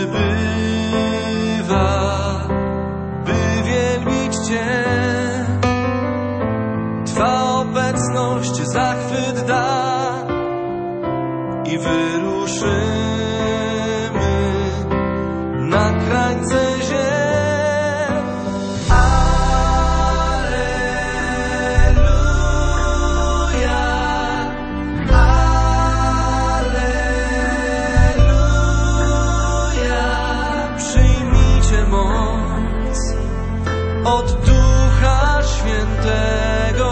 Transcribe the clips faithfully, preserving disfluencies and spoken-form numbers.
przybywa, by wielbić Cię. Twa obecność zachwyt da i wyruszymy na krańce ziemi. Od Ducha Świętego.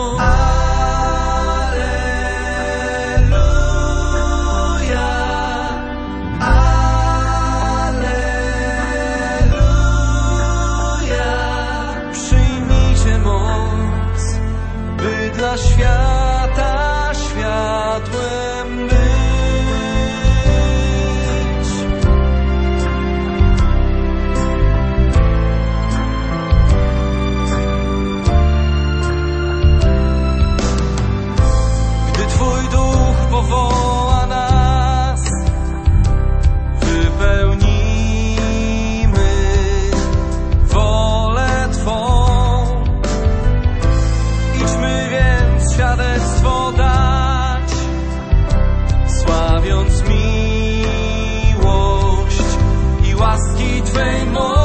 Alleluja, alleluja. Przyjmijcie moc, by dla świata światłem być. Woła nas, wypełnimy wolę Twą. Idźmy więc świadectwo dać, sławiąc miłość i łaski Twej moc.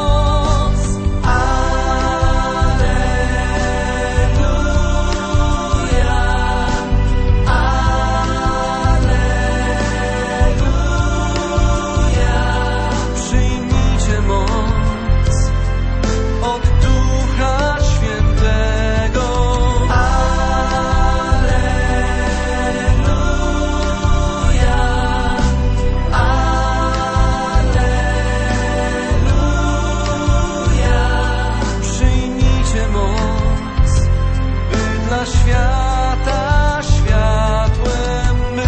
Świata światłem być.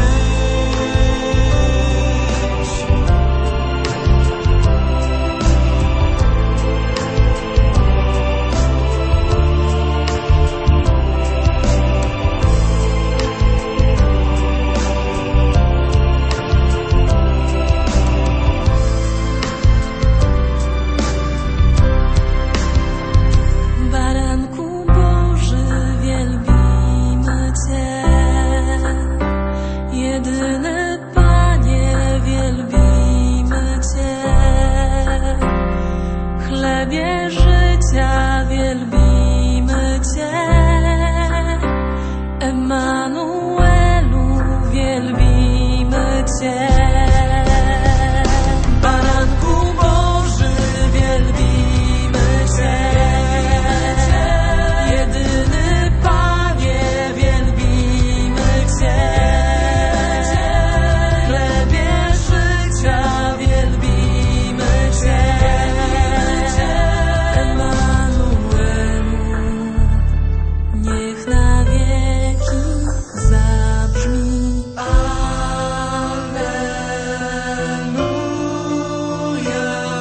Baranku Boży, wielbimy Cię. Jedyny Panie, wielbimy Cię. Chlebie życia, wielbimy Cię. Emanuelu, wielbimy Cię. Baranku Boży, wielbimy Cię. Jedyny Panie, wielbimy Cię. Chlebie życia, wielbimy Cię. Emanuelu, niech na wieki zabrzmi. Alleluja,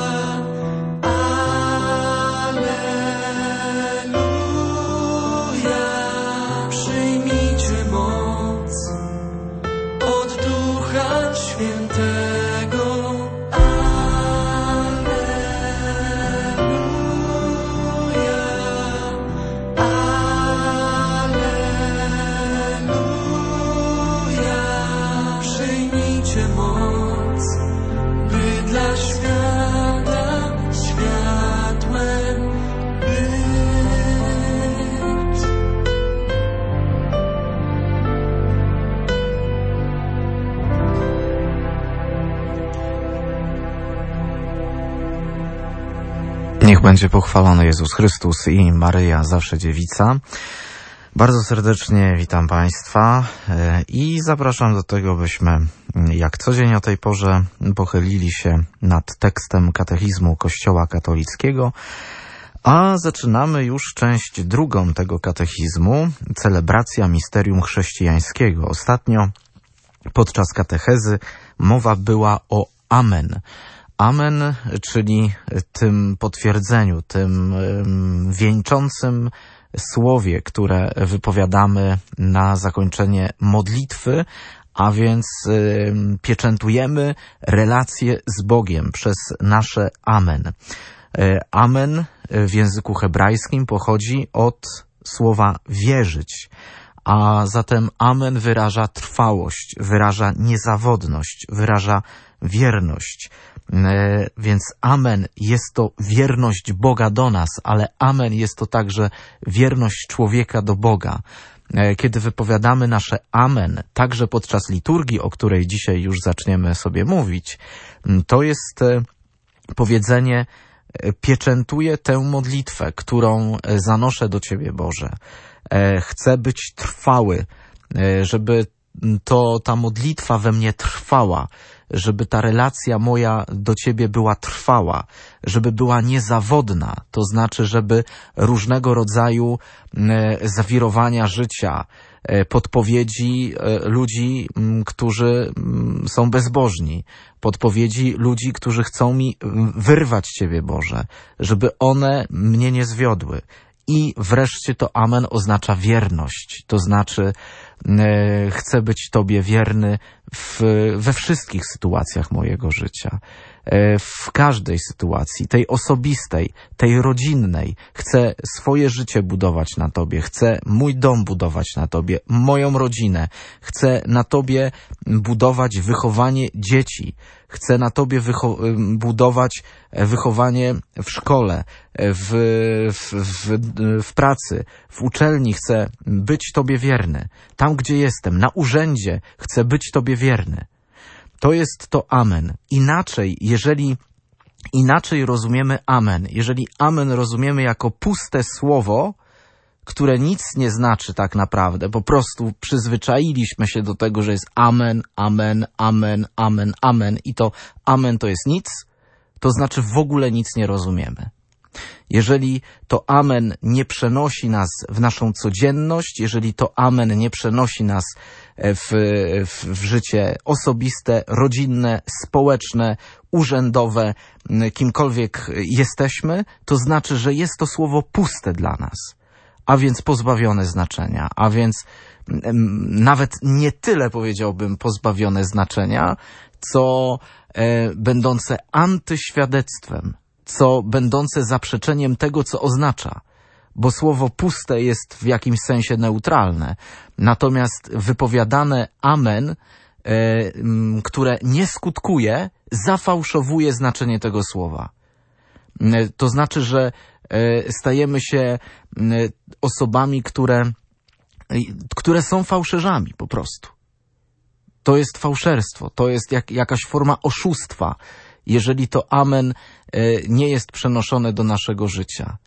alleluja. Przyjmijcie moc od Ducha Świętego. Alleluja, alleluja. Przyjmijcie moc, by dla świata światłem być. Niech będzie pochwalony Jezus Chrystus i Maryja, zawsze dziewica. Bardzo serdecznie witam Państwa i zapraszam do tego, byśmy jak co dzień o tej porze pochylili się nad tekstem katechizmu Kościoła katolickiego, a zaczynamy już część drugą tego katechizmu, celebracja misterium chrześcijańskiego. Ostatnio podczas katechezy mowa była o Amen. Amen, czyli tym potwierdzeniu, tym wieńczącym słowie, które wypowiadamy na zakończenie modlitwy, A więc y, pieczętujemy relacje z Bogiem przez nasze amen. Y, amen w języku hebrajskim pochodzi od słowa wierzyć, a zatem amen wyraża trwałość, wyraża niezawodność, wyraża wierność. Y, więc amen jest to wierność Boga do nas, ale amen jest to także wierność człowieka do Boga. Kiedy wypowiadamy nasze amen, także podczas liturgii, o której dzisiaj już zaczniemy sobie mówić, to jest powiedzenie: pieczętuję tę modlitwę, którą zanoszę do Ciebie, Boże. Chcę być trwały, żeby to ta modlitwa we mnie trwała, żeby ta relacja moja do Ciebie była trwała, żeby była niezawodna, to znaczy, żeby różnego rodzaju zawirowania życia, podpowiedzi ludzi, którzy są bezbożni, podpowiedzi ludzi, którzy chcą mi wyrwać Ciebie, Boże, żeby one mnie nie zwiodły. I wreszcie to amen oznacza wierność, to znaczy e, chcę być Tobie wierny w, we wszystkich sytuacjach mojego życia, e, w każdej sytuacji, tej osobistej, tej rodzinnej. Chcę swoje życie budować na Tobie, chcę mój dom budować na Tobie, moją rodzinę, chcę na Tobie budować wychowanie dzieci, chcę na Tobie wycho- budować wychowanie w szkole, w, w, w, w pracy, w uczelni. Chcę być Tobie wierny. Tam, gdzie jestem, na urzędzie chcę być Tobie wierny. To jest to amen. Inaczej, jeżeli inaczej rozumiemy amen, jeżeli amen rozumiemy jako puste słowo, które nic nie znaczy tak naprawdę, po prostu przyzwyczailiśmy się do tego, że jest amen, amen, amen, amen, amen i to amen to jest nic, to znaczy w ogóle nic nie rozumiemy. Jeżeli to amen nie przenosi nas w naszą codzienność, jeżeli to amen nie przenosi nas w, w, w życie osobiste, rodzinne, społeczne, urzędowe, kimkolwiek jesteśmy, to znaczy, że jest to słowo puste dla nas, a więc pozbawione znaczenia, a więc nawet nie tyle, powiedziałbym, pozbawione znaczenia, co e, będące antyświadectwem, co będące zaprzeczeniem tego, co oznacza. Bo słowo puste jest w jakimś sensie neutralne. Natomiast wypowiadane amen, e, m, które nie skutkuje, zafałszowuje znaczenie tego słowa. E, to znaczy, że e, stajemy się e, osobami, które, e, które są fałszerzami po prostu. To jest fałszerstwo, to jest jak, jakaś forma oszustwa, jeżeli to amen e, nie jest przenoszone do naszego życia.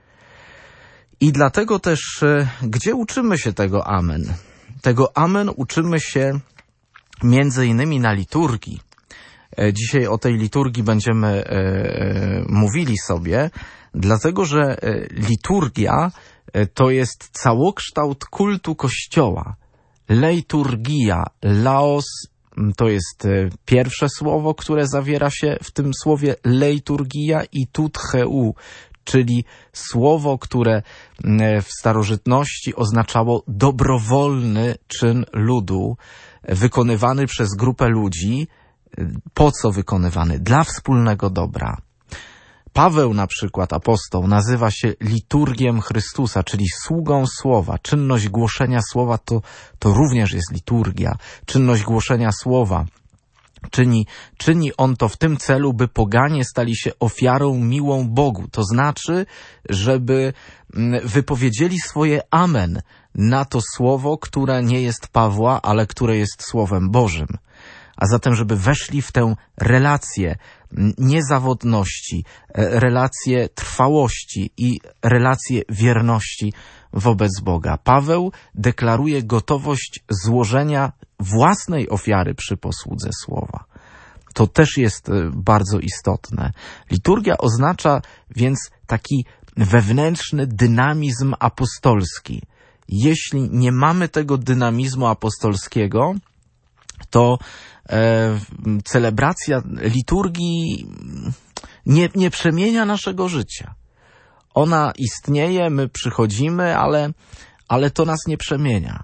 I dlatego też, e, gdzie uczymy się tego amen? Tego amen uczymy się między innymi na liturgii. E, dzisiaj o tej liturgii będziemy e, e, mówili sobie, dlatego że e, liturgia e, to jest całokształt kultu Kościoła. Leiturgia, laos, to jest pierwsze słowo, które zawiera się w tym słowie leiturgia i tutheu, czyli słowo, które w starożytności oznaczało dobrowolny czyn ludu, wykonywany przez grupę ludzi. Po co wykonywany? Dla wspólnego dobra. Paweł na przykład, apostoł, nazywa się liturgiem Chrystusa, czyli sługą słowa. Czynność głoszenia słowa to, to również jest liturgia. Czynność głoszenia słowa. Czyni, czyni on to w tym celu, by poganie stali się ofiarą miłą Bogu. To znaczy, żeby wypowiedzieli swoje amen na to słowo, które nie jest Pawła, ale które jest Słowem Bożym. A zatem, żeby weszli w tę relację niezawodności, relację trwałości i relację wierności wobec Boga. Paweł deklaruje gotowość złożenia własnej ofiary przy posłudze słowa. To też jest bardzo istotne. Liturgia oznacza więc taki wewnętrzny dynamizm apostolski. Jeśli nie mamy tego dynamizmu apostolskiego, to e, celebracja liturgii nie, nie przemienia naszego życia. Ona istnieje, my przychodzimy, ale, ale to nas nie przemienia.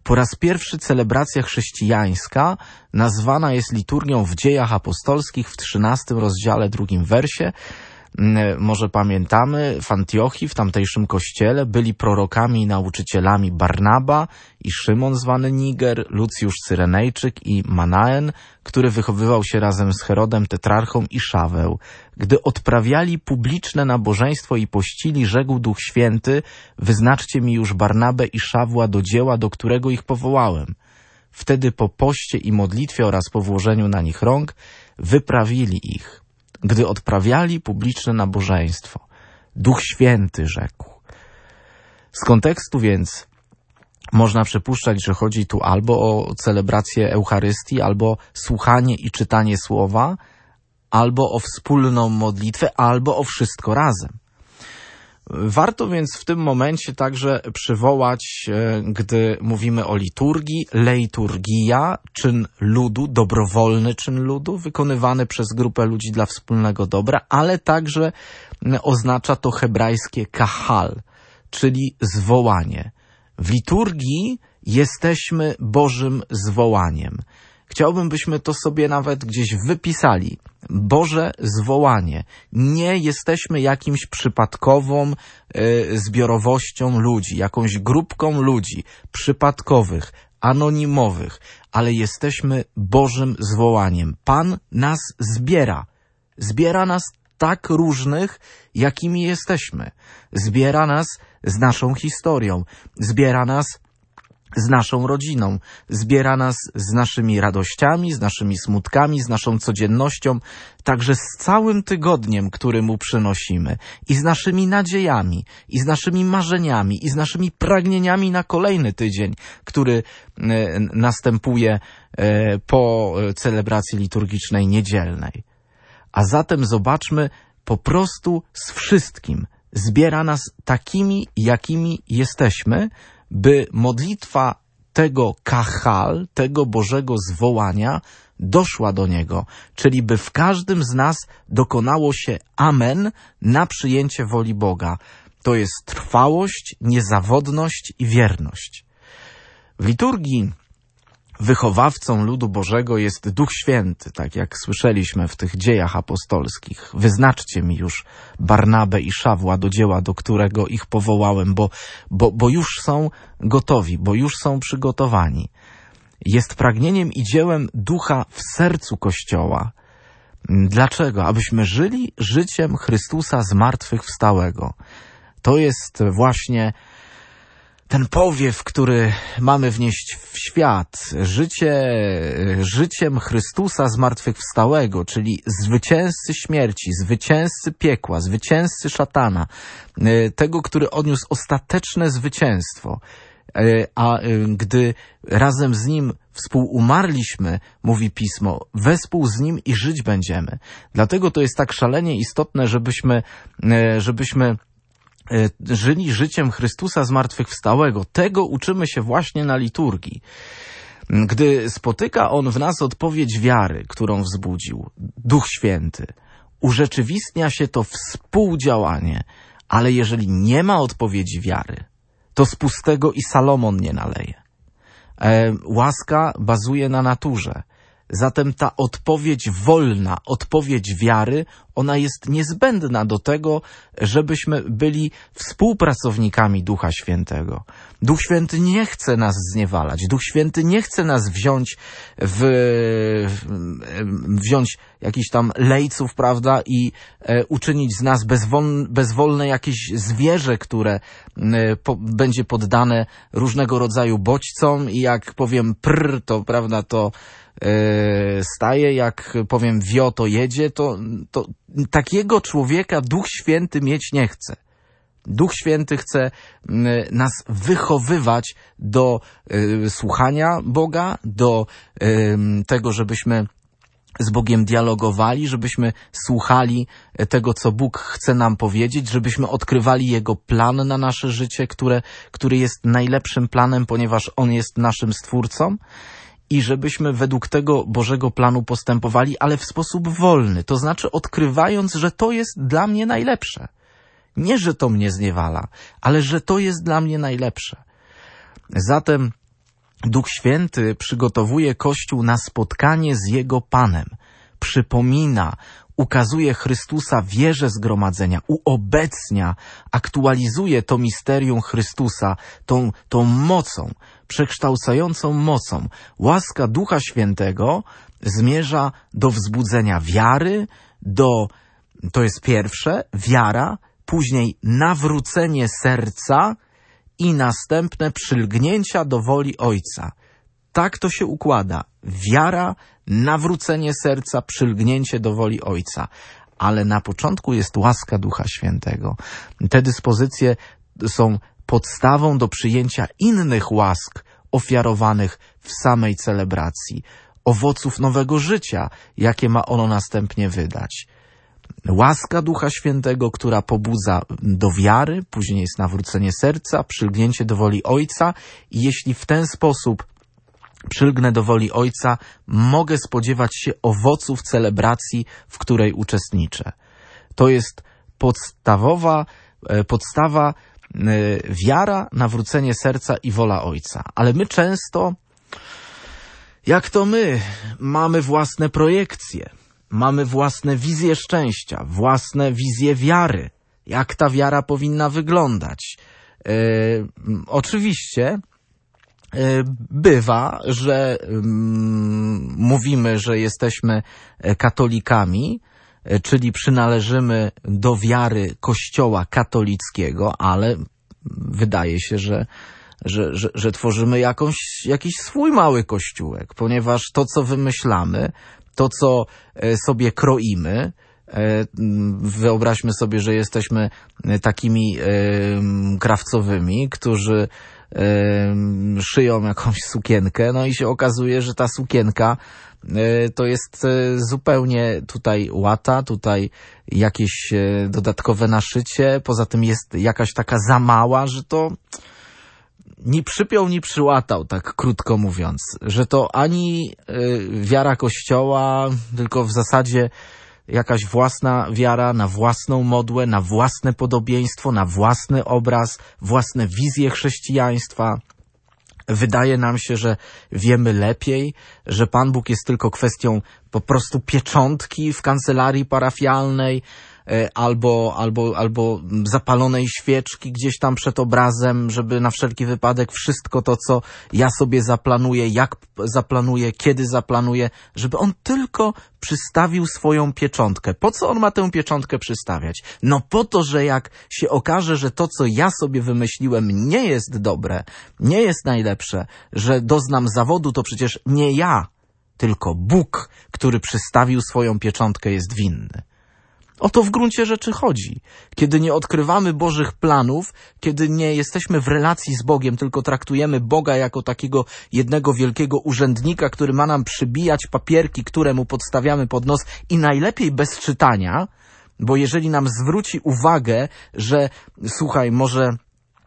Po raz pierwszy celebracja chrześcijańska nazwana jest liturgią w Dziejach Apostolskich w trzynastym rozdziale, drugim wersie. Może pamiętamy, w Antiochii, w tamtejszym kościele, byli prorokami i nauczycielami Barnaba i Szymon zwany Niger, Lucjusz Cyrenejczyk i Manaen, który wychowywał się razem z Herodem Tetrarchą, i Szaweł. Gdy odprawiali publiczne nabożeństwo i pościli, rzekł Duch Święty: wyznaczcie mi już Barnabę i Szawła do dzieła, do którego ich powołałem. Wtedy po poście i modlitwie oraz po włożeniu na nich rąk wyprawili ich. Gdy odprawiali publiczne nabożeństwo, Duch Święty rzekł. Z kontekstu więc można przypuszczać, że chodzi tu albo o celebrację Eucharystii, albo słuchanie i czytanie słowa, albo o wspólną modlitwę, albo o wszystko razem. Warto więc w tym momencie także przywołać, gdy mówimy o liturgii, leiturgia, czyn ludu, dobrowolny czyn ludu, wykonywany przez grupę ludzi dla wspólnego dobra, ale także oznacza to hebrajskie kahal, czyli zwołanie. W liturgii jesteśmy Bożym zwołaniem. Chciałbym, byśmy to sobie nawet gdzieś wypisali. Boże zwołanie. Nie jesteśmy jakimś przypadkową y, zbiorowością ludzi, jakąś grupką ludzi przypadkowych, anonimowych, ale jesteśmy Bożym zwołaniem. Pan nas zbiera. Zbiera nas tak różnych, jakimi jesteśmy. Zbiera nas z naszą historią. Zbiera nas z naszą rodziną, zbiera nas z naszymi radościami, z naszymi smutkami, z naszą codziennością, także z całym tygodniem, który Mu przynosimy, i z naszymi nadziejami, i z naszymi marzeniami, i z naszymi pragnieniami na kolejny tydzień, który e, następuje e, po celebracji liturgicznej niedzielnej. A zatem zobaczmy, po prostu z wszystkim zbiera nas takimi, jakimi jesteśmy, by modlitwa tego kahal, tego Bożego zwołania doszła do Niego, czyli by w każdym z nas dokonało się amen na przyjęcie woli Boga. To jest trwałość, niezawodność i wierność. W liturgii wychowawcą ludu Bożego jest Duch Święty, tak jak słyszeliśmy w tych Dziejach Apostolskich. Wyznaczcie mi już Barnabę i Szawła do dzieła, do którego ich powołałem, bo, bo, bo już są gotowi, bo już są przygotowani. Jest pragnieniem i dziełem Ducha w sercu Kościoła. Dlaczego? Abyśmy żyli życiem Chrystusa zmartwychwstałego. To jest właśnie ten powiew, który mamy wnieść w świat, życie, życiem Chrystusa zmartwychwstałego, czyli zwycięzcy śmierci, zwycięzcy piekła, zwycięzcy szatana, tego, który odniósł ostateczne zwycięstwo. A gdy razem z Nim współumarliśmy, mówi Pismo, wespół z Nim i żyć będziemy. Dlatego to jest tak szalenie istotne, żebyśmy, żebyśmy żyli życiem Chrystusa zmartwychwstałego. Tego uczymy się właśnie na liturgii. Gdy spotyka On w nas odpowiedź wiary, którą wzbudził Duch Święty, urzeczywistnia się to współdziałanie, ale jeżeli nie ma odpowiedzi wiary, to z pustego i Salomon nie naleje. E, łaska bazuje na naturze. Zatem ta odpowiedź wolna, odpowiedź wiary, ona jest niezbędna do tego, żebyśmy byli współpracownikami Ducha Świętego. Duch Święty nie chce nas zniewalać. Duch Święty nie chce nas wziąć w, wziąć jakichś tam lejców, prawda, i e, uczynić z nas bezwolne, bezwolne jakieś zwierzę, które e, po, będzie poddane różnego rodzaju bodźcom i jak powiem prr, to prawda, to staje, jak powiem wio, to jedzie, to, to takiego człowieka Duch Święty mieć nie chce. Duch Święty chce nas wychowywać do y, słuchania Boga, do y, tego, żebyśmy z Bogiem dialogowali, żebyśmy słuchali tego, co Bóg chce nam powiedzieć, żebyśmy odkrywali Jego plan na nasze życie, które, który jest najlepszym planem, ponieważ On jest naszym Stwórcą. I żebyśmy według tego Bożego planu postępowali, ale w sposób wolny, to znaczy odkrywając, że to jest dla mnie najlepsze. Nie, że to mnie zniewala, ale że to jest dla mnie najlepsze. Zatem Duch Święty przygotowuje Kościół na spotkanie z Jego Panem. Przypomina, ukazuje Chrystusa wierze zgromadzenia, uobecnia, aktualizuje to misterium Chrystusa tą, tą mocą, przekształcającą mocą. Łaska Ducha Świętego zmierza do wzbudzenia wiary, do, to jest pierwsze, wiara, później nawrócenie serca i następne przylgnięcia do woli Ojca. Tak to się układa. Wiara, nawrócenie serca, przylgnięcie do woli Ojca. Ale na początku jest łaska Ducha Świętego. Te dyspozycje są podstawą do przyjęcia innych łask ofiarowanych w samej celebracji, owoców nowego życia, jakie ma ono następnie wydać. Łaska Ducha Świętego, która pobudza do wiary, później jest nawrócenie serca, przylgnięcie do woli Ojca i jeśli w ten sposób przylgnę do woli Ojca, mogę spodziewać się owoców celebracji, w której uczestniczę. To jest podstawowa, podstawa wiara, nawrócenie serca i wola Ojca. Ale my często, jak to my, mamy własne projekcje, mamy własne wizje szczęścia, własne wizje wiary. Jak ta wiara powinna wyglądać? Yy, oczywiście bywa, że um, mówimy, że jesteśmy katolikami, czyli przynależymy do wiary Kościoła katolickiego, ale wydaje się, że, że, że, że tworzymy jakąś, jakiś swój mały kościółek, ponieważ to, co wymyślamy, to, co sobie kroimy, wyobraźmy sobie, że jesteśmy takimi krawcowymi, którzy szyją jakąś sukienkę, no i się okazuje, że ta sukienka to jest zupełnie tutaj łata, tutaj jakieś dodatkowe naszycie, poza tym jest jakaś taka za mała, że to ni przypiął, ni przyłatał, tak krótko mówiąc, że to ani wiara Kościoła, tylko w zasadzie jakaś własna wiara na własną modłę, na własne podobieństwo, na własny obraz, własne wizje chrześcijaństwa. Wydaje nam się, że wiemy lepiej, że Pan Bóg jest tylko kwestią po prostu pieczątki w kancelarii parafialnej, albo, albo, albo zapalonej świeczki gdzieś tam przed obrazem, żeby na wszelki wypadek wszystko to, co ja sobie zaplanuję, jak zaplanuję, kiedy zaplanuję, żeby on tylko przystawił swoją pieczątkę. Po co on ma tę pieczątkę przystawiać? No po to, że jak się okaże, że to, co ja sobie wymyśliłem, nie jest dobre, nie jest najlepsze, że doznam zawodu, to przecież nie ja, tylko Bóg, który przystawił swoją pieczątkę, jest winny. O to w gruncie rzeczy chodzi. Kiedy nie odkrywamy Bożych planów, kiedy nie jesteśmy w relacji z Bogiem, tylko traktujemy Boga jako takiego jednego wielkiego urzędnika, który ma nam przybijać papierki, które mu podstawiamy pod nos i najlepiej bez czytania, bo jeżeli nam zwróci uwagę, że słuchaj, może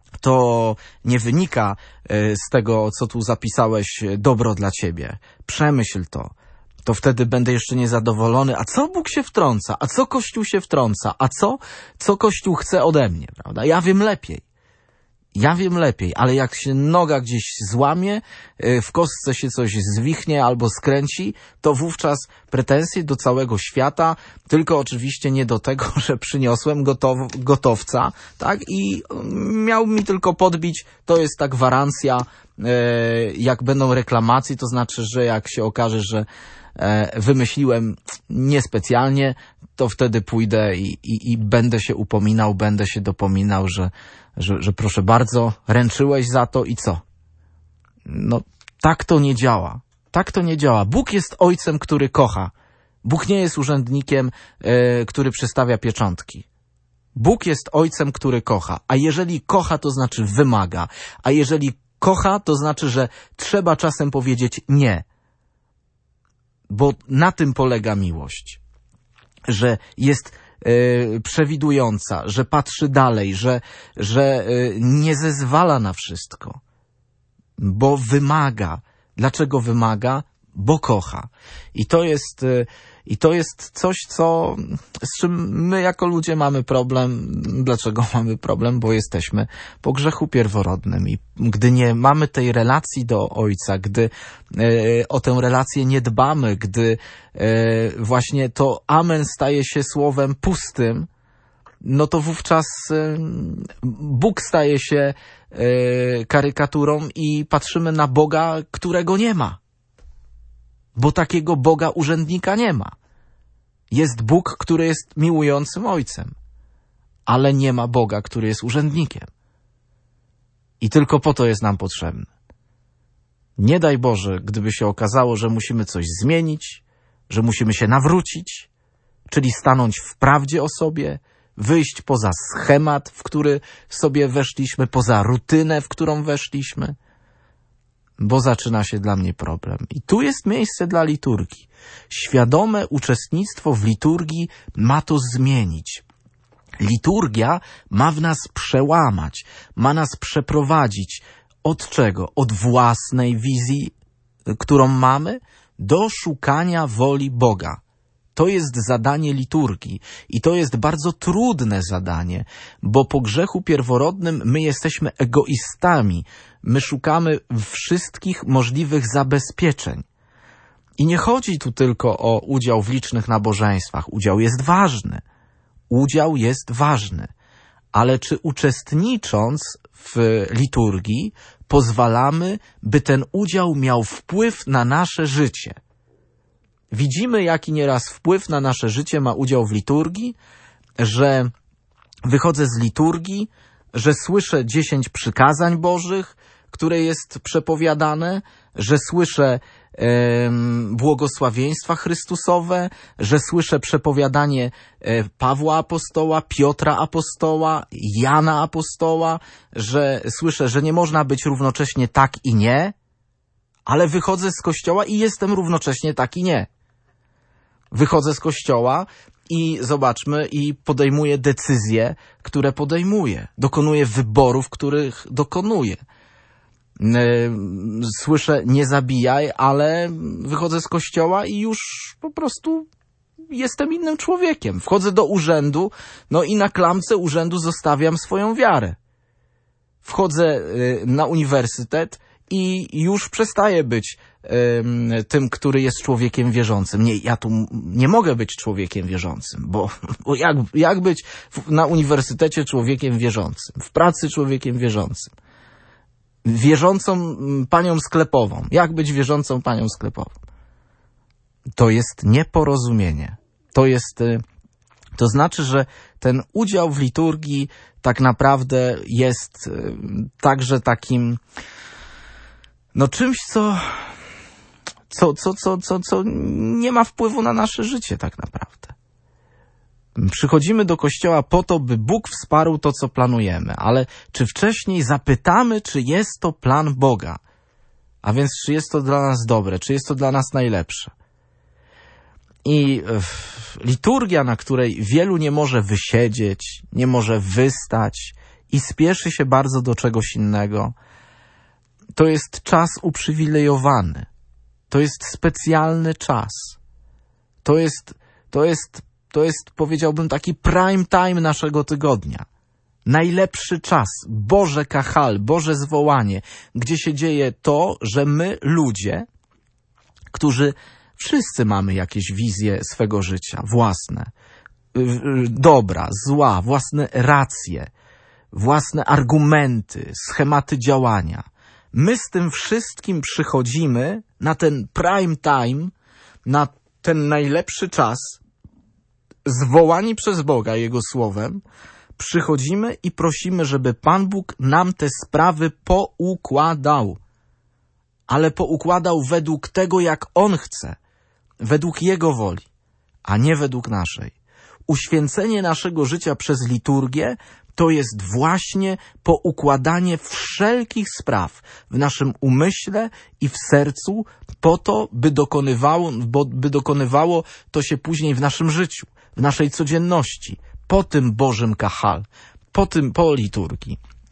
to nie wynika z tego, co tu zapisałeś, dobro dla ciebie. Przemyśl to. To wtedy będę jeszcze niezadowolony. A co Bóg się wtrąca? A co Kościół się wtrąca? A co, co Kościół chce ode mnie? Prawda? Ja wiem lepiej. Ja wiem lepiej, ale jak się noga gdzieś złamie, w kostce się coś zwichnie albo skręci, to wówczas pretensje do całego świata, tylko oczywiście nie do tego, że przyniosłem gotow, gotowca, tak? I miał mi tylko podbić, to jest ta gwarancja, jak będą reklamacje, to znaczy, że jak się okaże, że wymyśliłem niespecjalnie, to wtedy pójdę i, i, i będę się upominał, będę się dopominał, że, że, że proszę bardzo, ręczyłeś za to i co? No, tak to nie działa. Tak to nie działa. Bóg jest ojcem, który kocha. Bóg nie jest urzędnikiem, e, który przystawia pieczątki. Bóg jest ojcem, który kocha. A jeżeli kocha, to znaczy wymaga. A jeżeli kocha, to znaczy, że trzeba czasem powiedzieć nie. Bo na tym polega miłość, że jest y, przewidująca, że patrzy dalej, że, że y, nie zezwala na wszystko, bo wymaga. Dlaczego wymaga? Bo kocha. I to jest y, I to jest coś, co, z czym my jako ludzie mamy problem. Dlaczego mamy problem? Bo jesteśmy po grzechu pierworodnym i gdy nie mamy tej relacji do Ojca, gdy e, o tę relację nie dbamy, gdy e, właśnie to amen staje się słowem pustym, no to wówczas e, Bóg staje się e, karykaturą i patrzymy na Boga, którego nie ma. Bo takiego Boga urzędnika nie ma. Jest Bóg, który jest miłującym Ojcem, ale nie ma Boga, który jest urzędnikiem. I tylko po to jest nam potrzebny. Nie daj Boże, gdyby się okazało, że musimy coś zmienić, że musimy się nawrócić, czyli stanąć w prawdzie o sobie, wyjść poza schemat, w który sobie weszliśmy, poza rutynę, w którą weszliśmy, bo zaczyna się dla mnie problem. I tu jest miejsce dla liturgii. Świadome uczestnictwo w liturgii ma to zmienić. Liturgia ma w nas przełamać, ma nas przeprowadzić od czego? Od własnej wizji, którą mamy, do szukania woli Boga. To jest zadanie liturgii i to jest bardzo trudne zadanie, bo po grzechu pierworodnym my jesteśmy egoistami. My szukamy wszystkich możliwych zabezpieczeń. I nie chodzi tu tylko o udział w licznych nabożeństwach. Udział jest ważny. Udział jest ważny. Ale czy uczestnicząc w liturgii pozwalamy, by ten udział miał wpływ na nasze życie? Widzimy, jaki nieraz wpływ na nasze życie ma udział w liturgii, że wychodzę z liturgii, że słyszę dziesięć przykazań Bożych, które jest przepowiadane, że słyszę e, błogosławieństwa Chrystusowe, że słyszę przepowiadanie e, Pawła Apostoła, Piotra Apostoła, Jana Apostoła, że słyszę, że nie można być równocześnie tak i nie, ale wychodzę z kościoła i jestem równocześnie tak i nie. Wychodzę z kościoła i zobaczmy, i podejmuję decyzje, które podejmuję. Dokonuję wyborów, których dokonuję. Słyszę, nie zabijaj, ale wychodzę z kościoła i już po prostu jestem innym człowiekiem. Wchodzę do urzędu, no i na klamce urzędu zostawiam swoją wiarę. Wchodzę na uniwersytet i już przestaję być um, tym, który jest człowiekiem wierzącym. Nie, ja tu nie mogę być człowiekiem wierzącym, bo, bo jak, jak być w, na uniwersytecie człowiekiem wierzącym, w pracy człowiekiem wierzącym, wierzącą panią sklepową. Jak być wierzącą panią sklepową? To jest nieporozumienie. To jest, to znaczy, że ten udział w liturgii tak naprawdę jest także takim no czymś, co, co, co, co, co, co nie ma wpływu na nasze życie tak naprawdę. Przychodzimy do kościoła po to, by Bóg wsparł to, co planujemy, ale czy wcześniej zapytamy, czy jest to plan Boga? A więc czy jest to dla nas dobre, czy jest to dla nas najlepsze? I liturgia, na której wielu nie może wysiedzieć, nie może wystać i spieszy się bardzo do czegoś innego, to jest czas uprzywilejowany. To jest specjalny czas. To jest, to jest, to jest, powiedziałbym, taki prime time naszego tygodnia. Najlepszy czas, Boże kachal, Boże zwołanie, gdzie się dzieje to, że my, ludzie, którzy wszyscy mamy jakieś wizje swego życia, własne, dobra, zła, własne racje, własne argumenty, schematy działania. My z tym wszystkim przychodzimy na ten prime time, na ten najlepszy czas, zwołani przez Boga Jego słowem, przychodzimy i prosimy, żeby Pan Bóg nam te sprawy poukładał. Ale poukładał według tego, jak On chce, według Jego woli, a nie według naszej. Uświęcenie naszego życia przez liturgię to jest właśnie poukładanie wszelkich spraw w naszym umyśle i w sercu po to, by dokonywało, by dokonywało to się później w naszym życiu, w naszej codzienności, po tym Bożym kachal, po tym, po liturgii.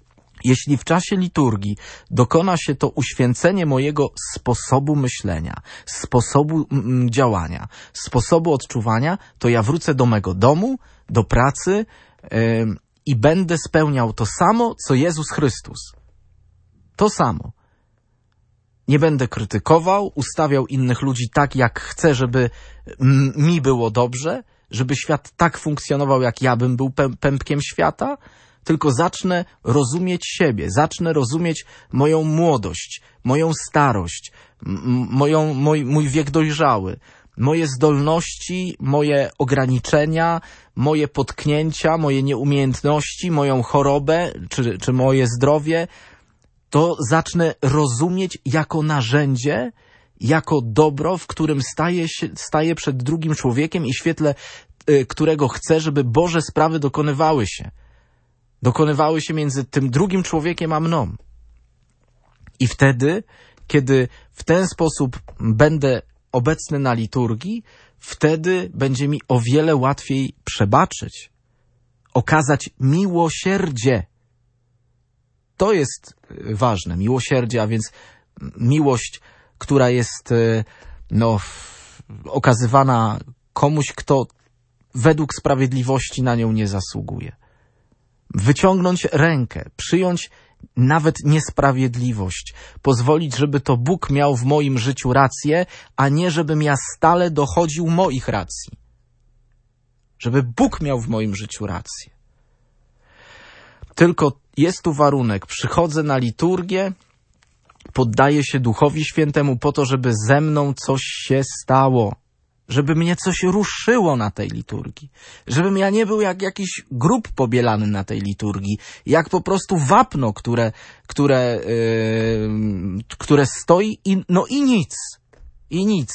jeśli w czasie liturgii dokona się to uświęcenie mojego sposobu myślenia, sposobu mm, działania, sposobu odczuwania, to ja wrócę do mego domu, do pracy yy, i będę spełniał to samo, co Jezus Chrystus. To samo. Nie będę krytykował, ustawiał innych ludzi tak, jak chcę, żeby m- mi było dobrze, żeby świat tak funkcjonował, jak ja bym był pę- pępkiem świata, tylko zacznę rozumieć siebie, zacznę rozumieć moją młodość, moją starość, m- moją, mój, mój wiek dojrzały, moje zdolności, moje ograniczenia, moje potknięcia, moje nieumiejętności, moją chorobę czy, czy moje zdrowie, to zacznę rozumieć jako narzędzie, jako dobro, w którym staję, się, staję przed drugim człowiekiem i w świetle y, którego chcę, żeby Boże sprawy dokonywały się. Dokonywały się między tym drugim człowiekiem a mną. I wtedy, kiedy w ten sposób będę obecny na liturgii, wtedy będzie mi o wiele łatwiej przebaczyć, okazać miłosierdzie. To jest ważne, miłosierdzie, a więc miłość, która jest no, okazywana komuś, kto według sprawiedliwości na nią nie zasługuje. Wyciągnąć rękę, przyjąć nawet niesprawiedliwość, pozwolić, żeby to Bóg miał w moim życiu rację, a nie żebym ja stale dochodził moich racji. Żeby Bóg miał w moim życiu rację. Tylko jest tu warunek. Przychodzę na liturgię, poddaję się Duchowi Świętemu po to, żeby ze mną coś się stało. Żeby mnie coś ruszyło na tej liturgii. Żebym ja nie był jak jakiś grób pobielany na tej liturgii. Jak po prostu wapno, które, które, yy, które stoi i, no i nic. I nic.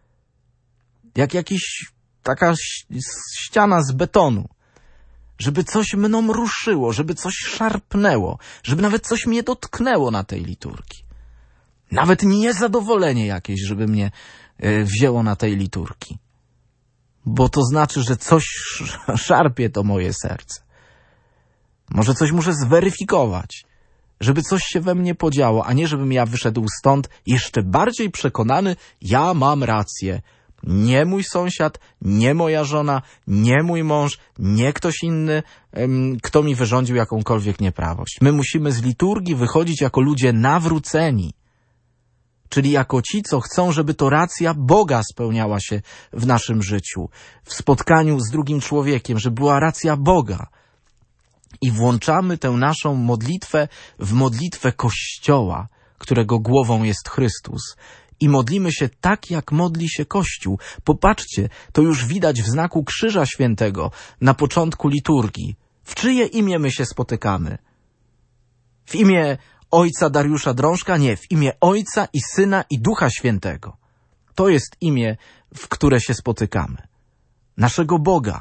Jak jakiś taka ściana z betonu. Żeby coś mną ruszyło, żeby coś szarpnęło, żeby nawet coś mnie dotknęło na tej liturgii. Nawet niezadowolenie jakieś, żeby mnie y, wzięło na tej liturgii. Bo to znaczy, że coś szarpie to moje serce. Może coś muszę zweryfikować, żeby coś się we mnie podziało, a nie żebym ja wyszedł stąd jeszcze bardziej przekonany, ja mam rację. Nie mój sąsiad, nie moja żona, nie mój mąż, nie ktoś inny, kto mi wyrządził jakąkolwiek nieprawość. My musimy z liturgii wychodzić jako ludzie nawróceni, czyli jako ci, co chcą, żeby to racja Boga spełniała się w naszym życiu, w spotkaniu z drugim człowiekiem, żeby była racja Boga. I włączamy tę naszą modlitwę w modlitwę Kościoła, którego głową jest Chrystus. I modlimy się tak, jak modli się Kościół. Popatrzcie, to już widać w znaku Krzyża Świętego na początku liturgii. W czyje imię my się spotykamy? W imię Ojca Dariusza Drążka? Nie, w imię Ojca i Syna i Ducha Świętego. To jest imię, w które się spotykamy. Naszego Boga.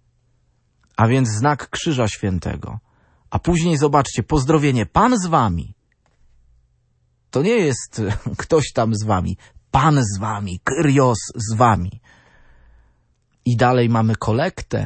A więc znak Krzyża Świętego. A później zobaczcie, pozdrowienie Pan z wami. To nie jest ktoś tam z wami. Pan z wami, Kyrios z wami. I dalej mamy kolektę,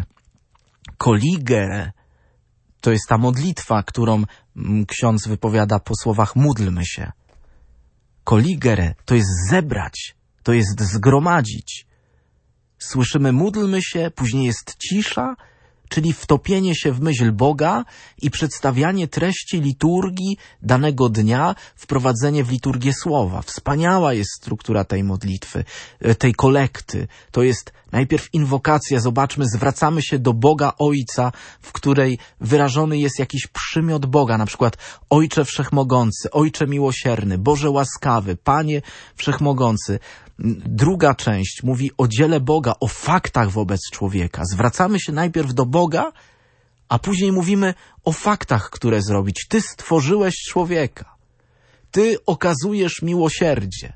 koligę. To jest ta modlitwa, którą ksiądz wypowiada po słowach módlmy się. Koligere to jest zebrać, to jest zgromadzić. Słyszymy módlmy się, później jest cisza, czyli wtopienie się w myśl Boga i przedstawianie treści liturgii danego dnia, wprowadzenie w liturgię słowa. Wspaniała jest struktura tej modlitwy, tej kolekty. To jest najpierw inwokacja, zobaczmy, zwracamy się do Boga Ojca, w której wyrażony jest jakiś przymiot Boga, na przykład Ojcze Wszechmogący, Ojcze Miłosierny, Boże Łaskawy, Panie Wszechmogący. Druga część mówi o dziele Boga, o faktach wobec człowieka. Zwracamy się najpierw do Boga, a później mówimy o faktach, które zrobić. Ty stworzyłeś człowieka. Ty okazujesz miłosierdzie.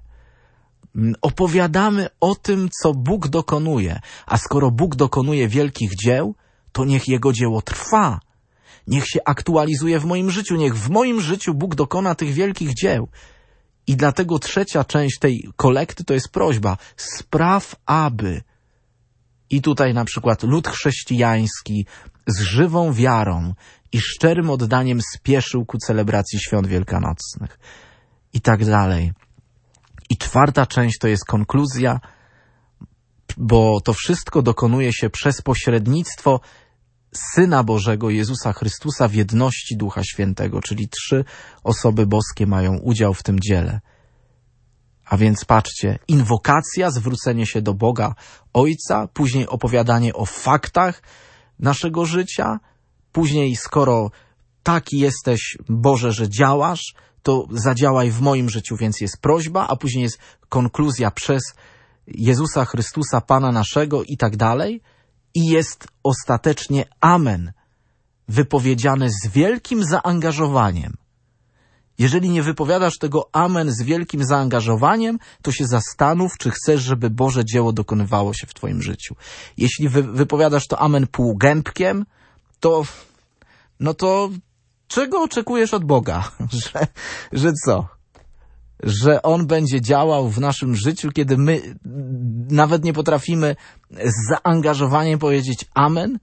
Opowiadamy o tym, co Bóg dokonuje. A skoro Bóg dokonuje wielkich dzieł, to niech Jego dzieło trwa. Niech się aktualizuje w moim życiu. Niech w moim życiu Bóg dokona tych wielkich dzieł. I dlatego trzecia część tej kolekty to jest prośba. Spraw, aby. I tutaj na przykład lud chrześcijański, z żywą wiarą i szczerym oddaniem spieszył ku celebracji świąt wielkanocnych. I tak dalej. I czwarta część to jest konkluzja, bo to wszystko dokonuje się przez pośrednictwo Syna Bożego, Jezusa Chrystusa w jedności Ducha Świętego, czyli trzy osoby boskie mają udział w tym dziele. A więc patrzcie, inwokacja, zwrócenie się do Boga Ojca, później opowiadanie o faktach naszego życia, później skoro taki jesteś, Boże, że działasz, to zadziałaj w moim życiu, więc jest prośba, a później jest konkluzja przez Jezusa Chrystusa, Pana naszego i tak dalej. I jest ostatecznie amen, wypowiedziane z wielkim zaangażowaniem. Jeżeli nie wypowiadasz tego amen z wielkim zaangażowaniem, to się zastanów, czy chcesz, żeby Boże dzieło dokonywało się w twoim życiu. Jeśli wy, wypowiadasz to amen półgębkiem, to no to czego oczekujesz od Boga? Że, że co? Że On będzie działał w naszym życiu, kiedy my nawet nie potrafimy z zaangażowaniem powiedzieć amen?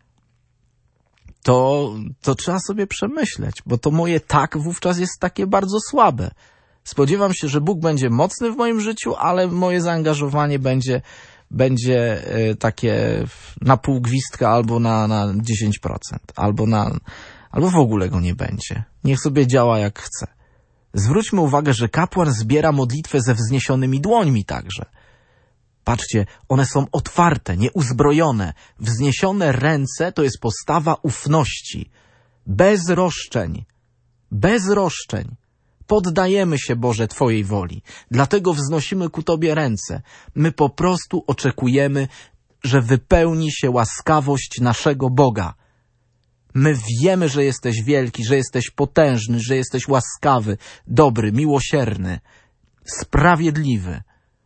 To, to trzeba sobie przemyśleć, bo to moje tak wówczas jest takie bardzo słabe. Spodziewam się, że Bóg będzie mocny w moim życiu, ale moje zaangażowanie będzie, będzie takie na pół gwizdka albo na, na dziesięć procent, albo, na, albo w ogóle go nie będzie. Niech sobie działa jak chce. Zwróćmy uwagę, że kapłan zbiera modlitwę ze wzniesionymi dłońmi także. Patrzcie, one są otwarte, nieuzbrojone. Wzniesione ręce to jest postawa ufności. Bez roszczeń. Bez roszczeń. Poddajemy się, Boże, Twojej woli. Dlatego wznosimy ku Tobie ręce. My po prostu oczekujemy, że wypełni się łaskawość naszego Boga. My wiemy, że jesteś wielki, że jesteś potężny, że jesteś łaskawy, dobry, miłosierny, sprawiedliwy.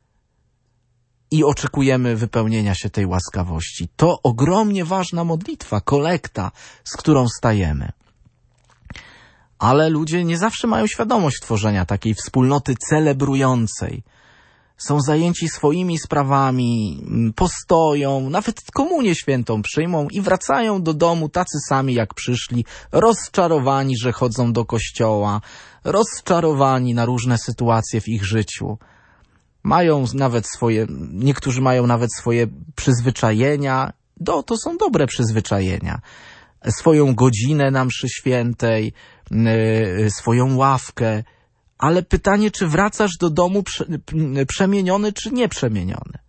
I oczekujemy wypełnienia się tej łaskawości. To ogromnie ważna modlitwa, kolekta, z którą stajemy. Ale ludzie nie zawsze mają świadomość tworzenia takiej wspólnoty celebrującej. Są zajęci swoimi sprawami, postoją, nawet komunię świętą przyjmą i wracają do domu tacy sami jak przyszli, rozczarowani, że chodzą do kościoła, rozczarowani na różne sytuacje w ich życiu. Mają nawet swoje, niektórzy mają nawet swoje przyzwyczajenia, do, to są dobre przyzwyczajenia. Swoją godzinę na mszy świętej, yy, swoją ławkę. Ale pytanie, czy wracasz do domu prze, przemieniony, czy nieprzemieniony?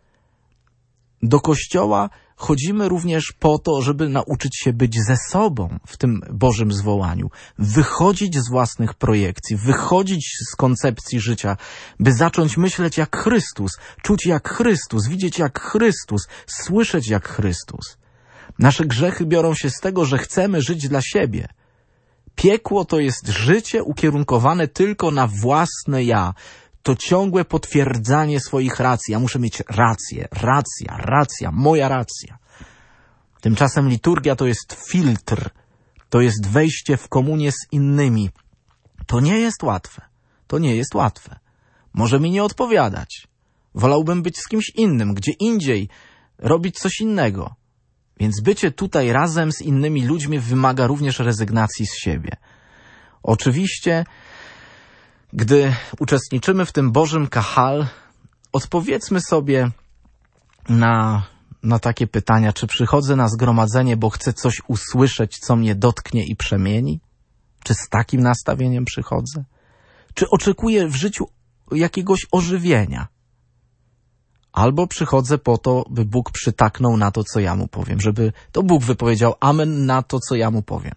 Do kościoła chodzimy również po to, żeby nauczyć się być ze sobą w tym Bożym zwołaniu. Wychodzić z własnych projekcji, wychodzić z koncepcji życia, by zacząć myśleć jak Chrystus, czuć jak Chrystus, widzieć jak Chrystus, słyszeć jak Chrystus. Nasze grzechy biorą się z tego, że chcemy żyć dla siebie. Piekło to jest życie ukierunkowane tylko na własne ja. To ciągłe potwierdzanie swoich racji. Ja muszę mieć rację, racja, racja, moja racja. Tymczasem liturgia to jest filtr. To jest wejście w komunię z innymi. To nie jest łatwe. To nie jest łatwe. Może mi nie odpowiadać. Wolałbym być z kimś innym, gdzie indziej, robić coś innego. Więc bycie tutaj razem z innymi ludźmi wymaga również rezygnacji z siebie. Oczywiście, gdy uczestniczymy w tym Bożym kahal, odpowiedzmy sobie na, na takie pytania, czy przychodzę na zgromadzenie, bo chcę coś usłyszeć, co mnie dotknie i przemieni? Czy z takim nastawieniem przychodzę? Czy oczekuję w życiu jakiegoś ożywienia? Albo przychodzę po to, by Bóg przytaknął na to, co ja Mu powiem, żeby to Bóg wypowiedział amen na to, co ja Mu powiem.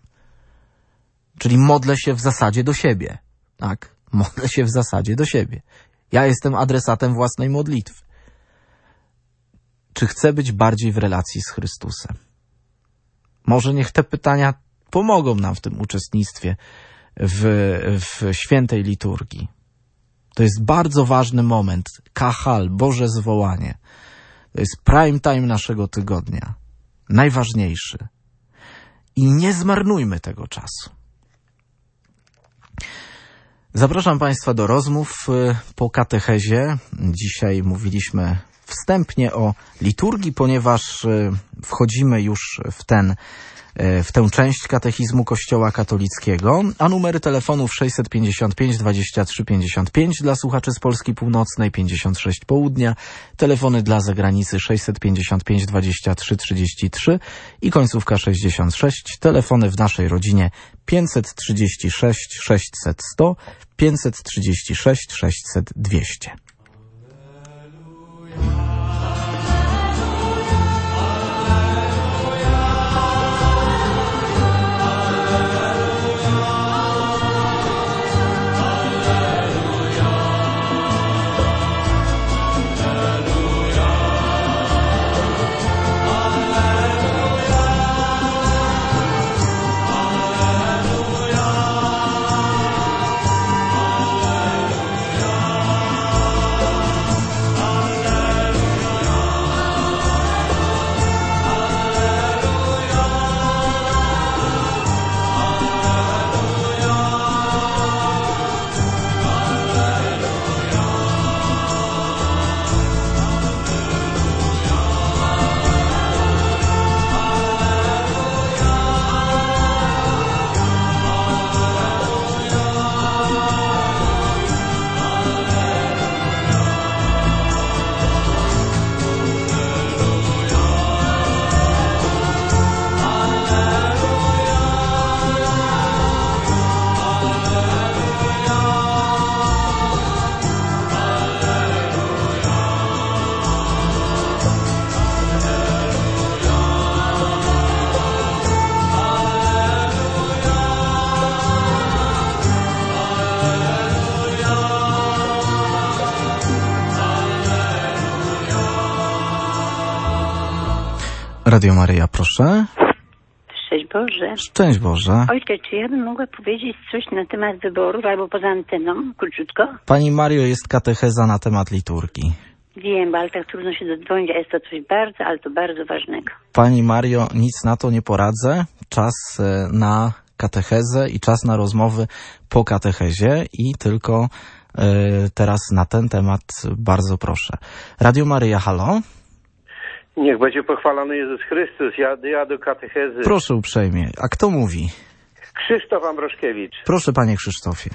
Czyli modlę się w zasadzie do siebie. Tak, modlę się w zasadzie do siebie. Ja jestem adresatem własnej modlitwy. Czy chcę być bardziej w relacji z Chrystusem? Może niech te pytania pomogą nam w tym uczestnictwie w, w świętej liturgii. To jest bardzo ważny moment. Kahal, Boże zwołanie. To jest prime time naszego tygodnia. Najważniejszy. I nie zmarnujmy tego czasu. Zapraszam Państwa do rozmów po katechezie. Dzisiaj mówiliśmy wstępnie o liturgii, ponieważ wchodzimy już w ten w tę część katechizmu Kościoła katolickiego, a numery telefonów sześćset pięćdziesiąt pięć dwadzieścia trzy pięćdziesiąt pięć dla słuchaczy z Polski Północnej, pięćdziesiąt sześć południa, telefony dla zagranicy sześćset pięćdziesiąt pięć dwadzieścia trzy trzydzieści trzy i końcówka sześćdziesiąt sześć, telefony w naszej rodzinie pięćset trzydzieści sześć sześćset sto, pięćset trzydzieści sześć sześćset dwieście. Radio Maryja, proszę. Szczęść Boże. Szczęść Boże. Ojcze, czy ja bym mogła powiedzieć coś na temat wyborów albo poza anteną, króciutko? Pani Mario, jest katecheza na temat liturgii. Wiem, ale tak trudno się dodzwonić, a jest to coś bardzo, ale to bardzo ważnego. Pani Mario, nic na to nie poradzę. Czas na katechezę i czas na rozmowy po katechezie i tylko y, teraz na ten temat bardzo proszę. Radio Maryja, halo? Niech będzie pochwalony Jezus Chrystus. Ja, ja do katechezy. Proszę uprzejmie. A kto mówi? Krzysztof Ambroszkiewicz. Proszę, panie Krzysztofie.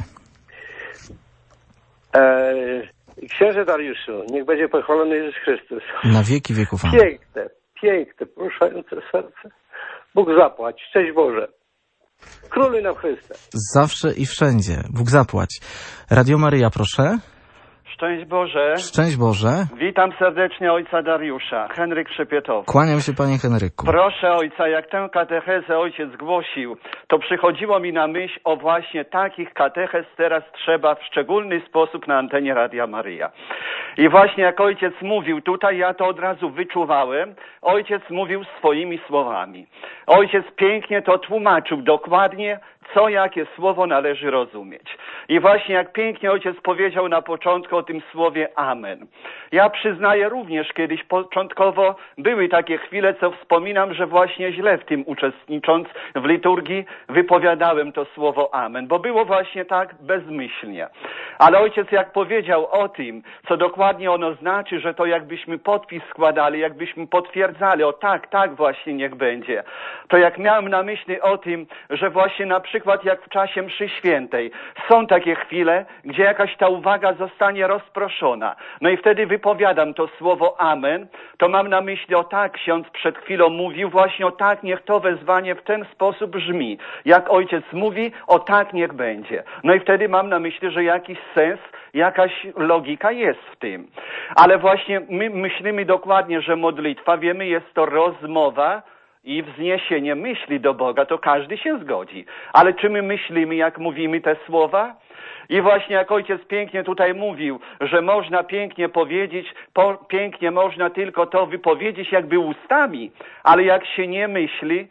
E, księże Dariuszu, niech będzie pochwalony Jezus Chrystus. Na wieki wieków. Amen. Piękne, piękne, poruszające serce. Bóg zapłać. Szczęść Boże. Króluj nam Chryste. Zawsze i wszędzie. Bóg zapłać. Radio Maryja, proszę. Szczęść Boże. Szczęść Boże. Witam serdecznie ojca Dariusza, Henryk Szypietowy. Kłaniam się, panie Henryku. Proszę ojca, jak tę katechezę ojciec głosił, to przychodziło mi na myśl o właśnie takich katechez teraz trzeba w szczególny sposób na antenie Radia Maryja. I właśnie jak ojciec mówił tutaj, ja to od razu wyczuwałem, ojciec mówił swoimi słowami. Ojciec pięknie to tłumaczył dokładnie, co jakie słowo należy rozumieć. I właśnie jak pięknie ojciec powiedział na początku o tym słowie amen. Ja przyznaję również kiedyś początkowo były takie chwile, co wspominam, że właśnie źle w tym uczestnicząc w liturgii wypowiadałem to słowo amen, bo było właśnie tak bezmyślnie. Ale ojciec jak powiedział o tym, co dokładnie ono znaczy, że to jakbyśmy podpis składali, jakbyśmy potwierdzali, o tak, tak właśnie niech będzie. To jak miałem na myśli o tym, że właśnie na przykład jak w czasie mszy świętej są takie chwile, gdzie jakaś ta uwaga zostanie rozproszona. No i wtedy wypowiadam to słowo amen, to mam na myśli o tak, ksiądz przed chwilą mówił, właśnie o tak, niech to wezwanie w ten sposób brzmi. Jak ojciec mówi, o tak niech będzie. No i wtedy mam na myśli, że jakiś sens, jakaś logika jest w tym. Ale właśnie my myślimy dokładnie, że modlitwa, wiemy, jest to rozmowa i wzniesienie myśli do Boga, to każdy się zgodzi. Ale czy my myślimy, jak mówimy te słowa? I właśnie jak ojciec pięknie tutaj mówił, że można pięknie powiedzieć, po, pięknie można tylko to wypowiedzieć jakby ustami, ale jak się nie myśli,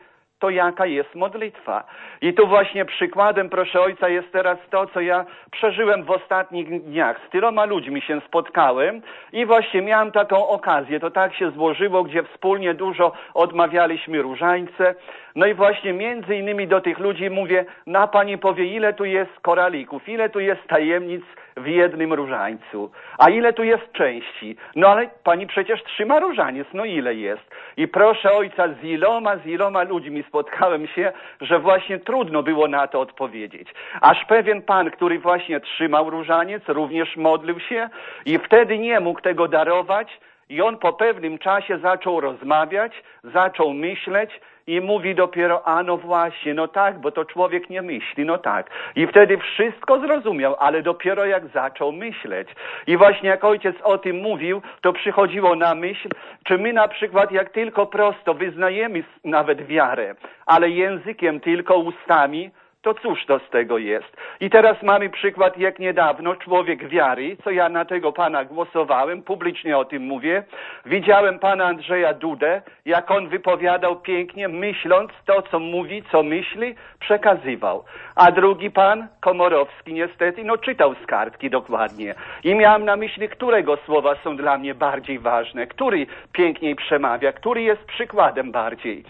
to jaka jest modlitwa. I tu właśnie przykładem, proszę ojca, jest teraz to, co ja przeżyłem w ostatnich dniach. Z tyloma ludźmi się spotkałem i właśnie miałem taką okazję. To tak się złożyło, gdzie wspólnie dużo odmawialiśmy różańce. No i właśnie między innymi do tych ludzi mówię, na pani powie, ile tu jest koralików, ile tu jest tajemnic w jednym różańcu, a ile tu jest części. No ale pani przecież trzyma różaniec, no ile jest? I proszę ojca, z iloma, z iloma ludźmi spotkałem się, że właśnie trudno było na to odpowiedzieć. Aż pewien pan, który właśnie trzymał różaniec, również modlił się i wtedy nie mógł tego darować i on po pewnym czasie zaczął rozmawiać, zaczął myśleć i mówi dopiero, a no właśnie, no tak, bo to człowiek nie myśli, no tak. I wtedy wszystko zrozumiał, ale dopiero jak zaczął myśleć. I właśnie jak ojciec o tym mówił, to przychodziło na myśl, czy my na przykład jak tylko prosto wyznajemy nawet wiarę, ale językiem tylko ustami, to cóż to z tego jest? I teraz mamy przykład, jak niedawno człowiek wiary, co ja na tego pana głosowałem, publicznie o tym mówię, widziałem pana Andrzeja Dudę, jak on wypowiadał pięknie, myśląc to, co mówi, co myśli, przekazywał. A drugi pan, Komorowski niestety, no czytał z kartki dokładnie. I miałem na myśli, którego słowa są dla mnie bardziej ważne, który piękniej przemawia, który jest przykładem bardziej.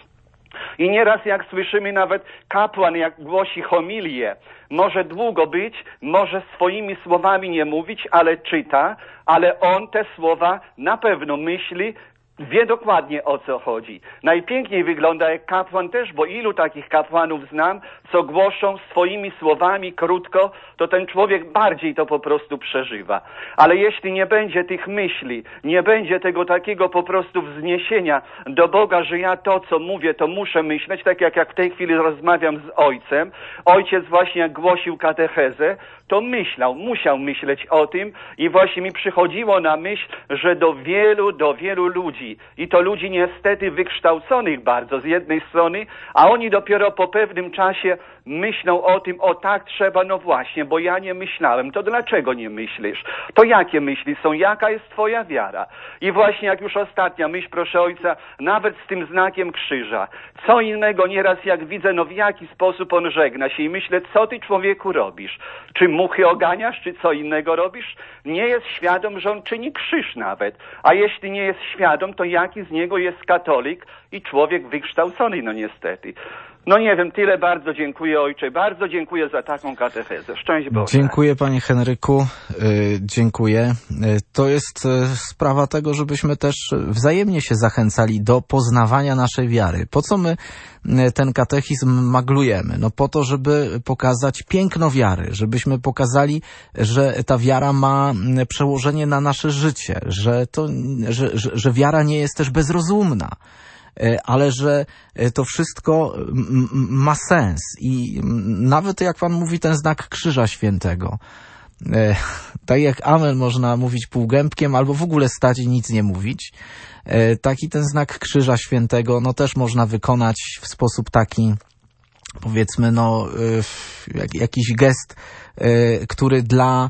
I nieraz jak słyszymy nawet kapłan jak głosi homilię, może długo być, może swoimi słowami nie mówić, ale czyta, ale on te słowa na pewno myśli, wie dokładnie o co chodzi. Najpiękniej wygląda jak kapłan też, bo ilu takich kapłanów znam, co głoszą swoimi słowami krótko, to ten człowiek bardziej to po prostu przeżywa. Ale jeśli nie będzie tych myśli, nie będzie tego takiego po prostu wzniesienia do Boga, że ja to, co mówię, to muszę myśleć, tak jak, jak w tej chwili rozmawiam z ojcem, ojciec właśnie jak głosił katechezę, to myślał, musiał myśleć o tym i właśnie mi przychodziło na myśl, że do wielu, do wielu ludzi, i to ludzi niestety wykształconych bardzo z jednej strony, a oni dopiero po pewnym czasie myślą o tym, o tak trzeba, no właśnie, bo ja nie myślałem, to dlaczego nie myślisz? To jakie myśli są? Jaka jest twoja wiara? I właśnie jak już ostatnia myśl, proszę ojca, nawet z tym znakiem krzyża, co innego nieraz jak widzę, no w jaki sposób on żegna się i myślę, co ty człowieku robisz? Czy muchy oganiasz, czy co innego robisz? Nie jest świadom, że on czyni krzyż nawet, a jeśli nie jest świadom, to jaki z niego jest katolik i człowiek wykształcony, no niestety. No nie wiem, tyle, bardzo dziękuję ojcze, bardzo dziękuję za taką katechezę. Szczęść Boże. Dziękuję panie Henryku, yy, dziękuję. Yy, to jest yy, sprawa tego, żebyśmy też wzajemnie się zachęcali do poznawania naszej wiary. Po co my yy, ten katechizm maglujemy? No po to, żeby pokazać piękno wiary, żebyśmy pokazali, że ta wiara ma yy, przełożenie na nasze życie, że, to, że, że, że wiara nie jest też bezrozumna, ale że to wszystko ma sens i nawet jak pan mówi ten znak Krzyża Świętego, tak jak amen można mówić półgębkiem albo w ogóle stać i nic nie mówić, taki ten znak Krzyża Świętego no też można wykonać w sposób taki, powiedzmy, no jak, jakiś gest, który dla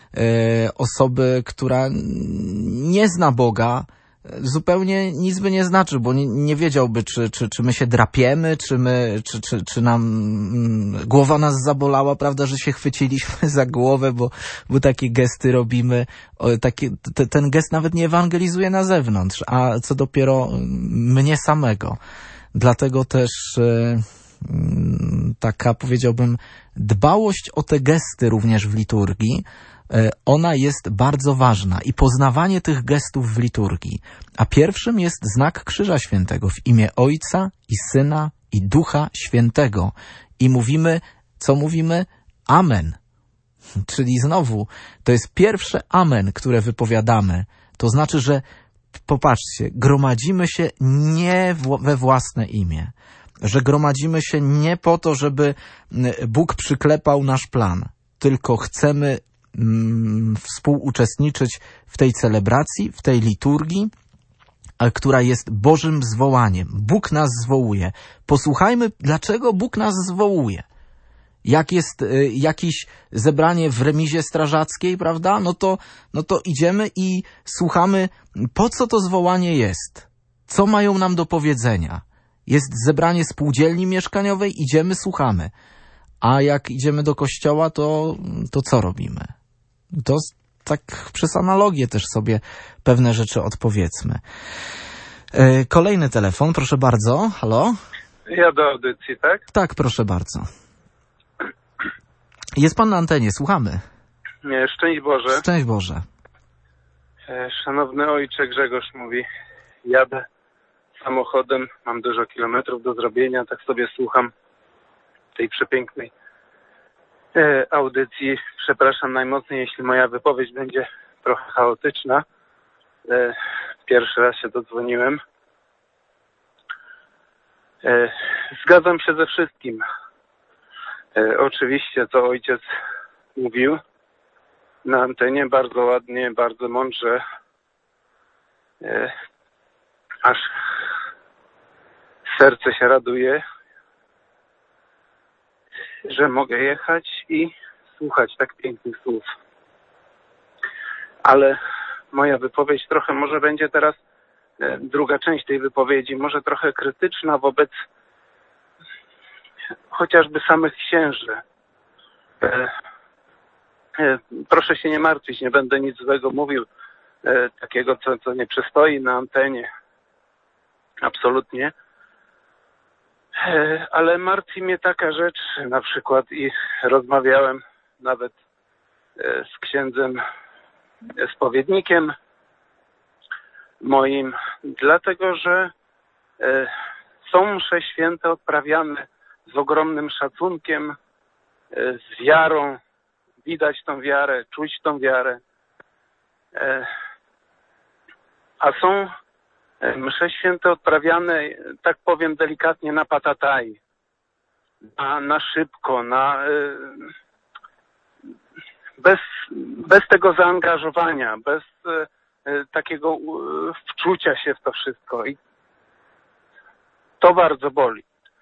osoby, która nie zna Boga, zupełnie nic by nie znaczył, bo nie, nie wiedziałby, czy, czy, czy my się drapiemy, czy my, czy, czy, czy nam mm, głowa nas zabolała, prawda, że się chwyciliśmy za głowę, bo, bo takie gesty robimy. O, takie, te, ten gest nawet nie ewangelizuje na zewnątrz, a co dopiero mnie samego. Dlatego też e, taka, powiedziałbym, dbałość o te gesty również w liturgii, ona jest bardzo ważna i poznawanie tych gestów w liturgii. A pierwszym jest znak Krzyża Świętego w imię Ojca i Syna i Ducha Świętego. I mówimy, co mówimy? Amen. Czyli znowu, to jest pierwsze amen, które wypowiadamy. To znaczy, że popatrzcie, gromadzimy się nie we własne imię. Że gromadzimy się nie po to, żeby Bóg przyklepał nasz plan, tylko chcemy współuczestniczyć w tej celebracji, w tej liturgii, która jest Bożym zwołaniem. Bóg nas zwołuje. Posłuchajmy, dlaczego Bóg nas zwołuje. Jak jest y, jakieś zebranie w remizie strażackiej, prawda? No to, no to idziemy i słuchamy, po co to zwołanie jest. Co mają nam do powiedzenia. Jest zebranie spółdzielni mieszkaniowej, idziemy, słuchamy. A jak idziemy do kościoła, to, to co robimy? To tak przez analogię też sobie pewne rzeczy odpowiedzmy. Kolejny telefon, proszę bardzo. Halo? Ja do audycji, tak? Tak, proszę bardzo. Jest pan na antenie, słuchamy. Nie, szczęść Boże. Szczęść Boże. Szanowny ojcze, Grzegorz mówi, jadę samochodem, mam dużo kilometrów do zrobienia, tak sobie słucham tej przepięknej e, audycji. Przepraszam najmocniej, jeśli moja wypowiedź będzie trochę chaotyczna. E, pierwszy raz się dodzwoniłem. E, zgadzam się ze wszystkim. E, oczywiście, co ojciec mówił na antenie, bardzo ładnie, bardzo mądrze. E, aż serce się raduje, że mogę jechać i słuchać tak pięknych słów. Ale moja wypowiedź trochę może będzie teraz, e, druga część tej wypowiedzi, może trochę krytyczna wobec chociażby samych księży. E, e, proszę się nie martwić, nie będę nic złego mówił, e, takiego, co, co nie przystoi na antenie. Absolutnie. E, ale martwi mnie taka rzecz, na przykład, i rozmawiałem nawet e, z księdzem e, spowiednikiem moim, dlatego że e, są msze święte odprawiane z ogromnym szacunkiem, e, z wiarą, widać tą wiarę, czuć tą wiarę, e, a są msze święte odprawiane, tak powiem delikatnie, na patataj, na, na szybko, na, bez, bez tego zaangażowania, bez takiego wczucia się w to wszystko. I to bardzo boli.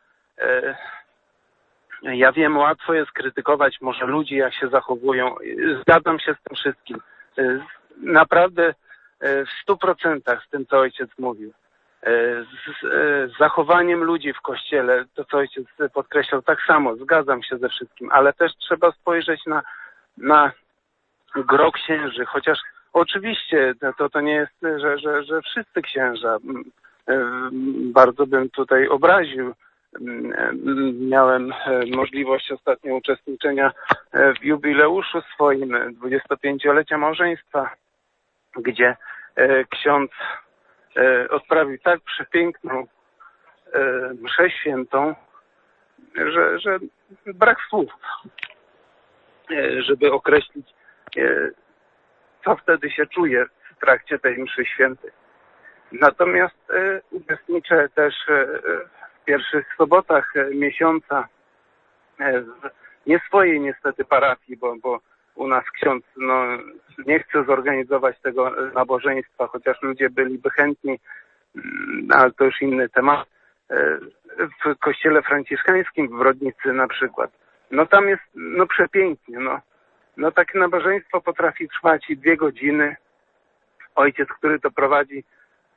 Ja wiem, łatwo jest krytykować może ludzi, jak się zachowują. Zgadzam się z tym wszystkim. Naprawdę w stu procentach z tym, co ojciec mówił. Z, z zachowaniem ludzi w kościele, to co ojciec podkreślał, tak samo, zgadzam się ze wszystkim, ale też trzeba spojrzeć na, na gro księży, chociaż oczywiście to, to nie jest, że, że, że wszyscy księża. Bardzo bym tutaj obraził. Miałem możliwość ostatnio uczestniczenia w jubileuszu swoim dwudziestopięciolecia małżeństwa, gdzie e, ksiądz e, odprawił tak przepiękną e, mszę świętą, że, że brak słów, e, żeby określić, e, co wtedy się czuje w trakcie tej mszy świętej. Natomiast e, uczestniczę też e, w pierwszych sobotach e, miesiąca e, w nie swojej niestety parafii, bo, bo u nas ksiądz no, nie chce zorganizować tego nabożeństwa, chociaż ludzie byliby chętni, ale to już inny temat. W kościele franciszkańskim w Brodnicy na przykład. No tam jest no przepięknie. No, no takie nabożeństwo potrafi trwać i dwie godziny. Ojciec, który to prowadzi,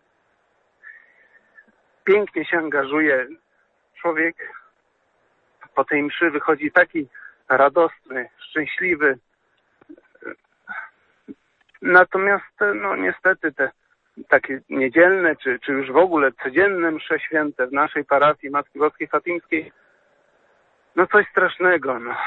pięknie się angażuje. Człowiek po tej mszy wychodzi taki radosny, szczęśliwy. Natomiast no niestety te takie niedzielne, czy, czy już w ogóle codzienne msze święte w naszej parafii Matki Boskiej Fatimskiej, no coś strasznego, no.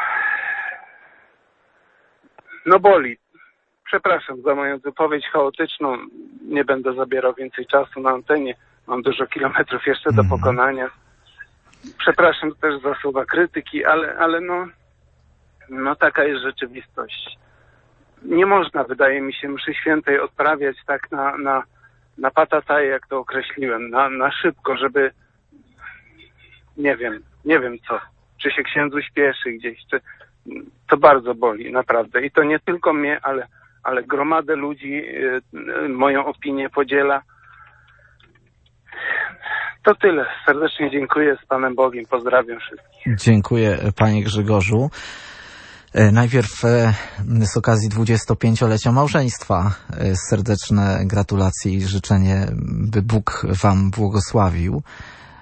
No boli. Przepraszam za moją wypowiedź chaotyczną, nie będę zabierał więcej czasu na antenie, mam dużo kilometrów jeszcze do pokonania. Przepraszam też za słowa krytyki, ale, ale no, no taka jest rzeczywistość. Nie można, wydaje mi się, mszy świętej odprawiać tak na, na, na patataj, jak to określiłem, na, na szybko, żeby nie wiem, nie wiem co, czy się księdzu śpieszy gdzieś, czy to bardzo boli, naprawdę. I to nie tylko mnie, ale, ale gromadę ludzi y, moją opinię podziela. To tyle. Serdecznie dziękuję, z Panem Bogiem. Pozdrawiam wszystkich. Dziękuję, Panie Grzegorzu. Najpierw z okazji dwudziestopięciolecia małżeństwa serdeczne gratulacje i życzenie, by Bóg Wam błogosławił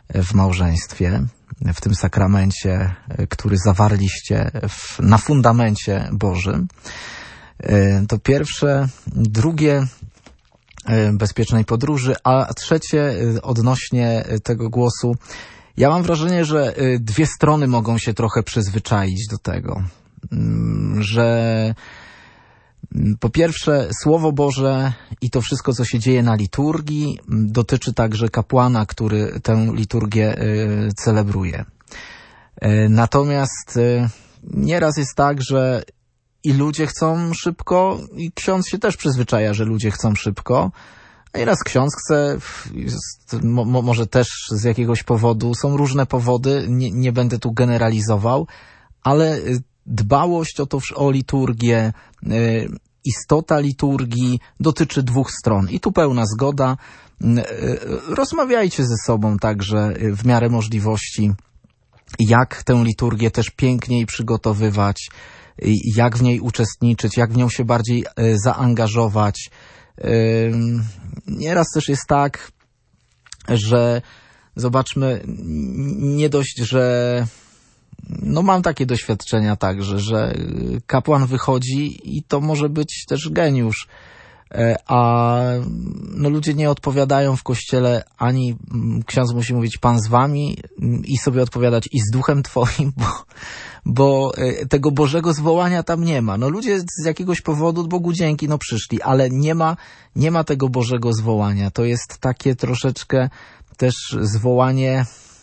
w małżeństwie, w tym sakramencie, który zawarliście w, na fundamencie Bożym. To pierwsze. Drugie, bezpiecznej podróży, a trzecie odnośnie tego głosu. Ja mam wrażenie, że dwie strony mogą się trochę przyzwyczaić do tego, że po pierwsze Słowo Boże i to wszystko, co się dzieje na liturgii, dotyczy także kapłana, który tę liturgię celebruje. Natomiast nieraz jest tak, że i ludzie chcą szybko, i ksiądz się też przyzwyczaja, że ludzie chcą szybko, a nieraz ksiądz chce, jest, mo, może też z jakiegoś powodu, są różne powody, nie, nie będę tu generalizował, ale dbałość o to, o liturgię, y, istota liturgii dotyczy dwóch stron i tu pełna zgoda. Y, y, rozmawiajcie ze sobą także w miarę możliwości, jak tę liturgię też piękniej przygotowywać, jak w niej uczestniczyć, jak w nią się bardziej zaangażować. Nieraz też jest tak, że zobaczmy, nie dość, że no mam takie doświadczenia także, że kapłan wychodzi i to może być też geniusz, a no ludzie nie odpowiadają w kościele, ani ksiądz musi mówić Pan z wami i sobie odpowiadać i z duchem twoim, bo, bo tego Bożego zwołania tam nie ma. No ludzie z jakiegoś powodu, Bogu dzięki, no przyszli, ale nie ma, nie ma tego Bożego zwołania. To jest takie troszeczkę też zwołanie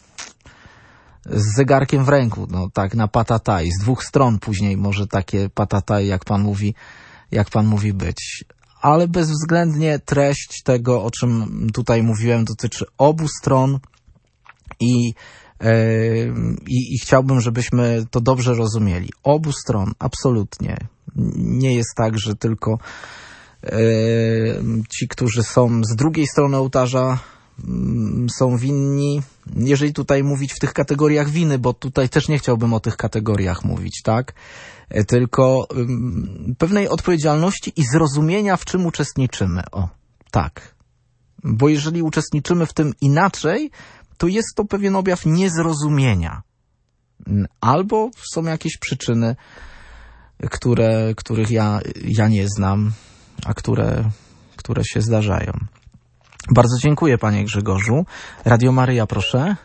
z zegarkiem w ręku, no tak na patataj, z dwóch stron później może takie patataj, jak pan mówi, jak pan mówi być. Ale bezwzględnie treść tego, o czym tutaj mówiłem, dotyczy obu stron i, yy, i, i chciałbym, żebyśmy to dobrze rozumieli. Obu stron, absolutnie. Nie jest tak, że tylko yy, ci, którzy są z drugiej strony ołtarza, yy, są winni. Jeżeli tutaj mówić w tych kategoriach winy, bo tutaj też nie chciałbym o tych kategoriach mówić, tak? Tylko um, pewnej odpowiedzialności i zrozumienia, w czym uczestniczymy. O, tak. Bo jeżeli uczestniczymy w tym inaczej, to jest to pewien objaw niezrozumienia. Albo są jakieś przyczyny, które, których ja, ja nie znam, a które, które się zdarzają. Bardzo dziękuję, panie Grzegorzu. Radio Maryja, proszę.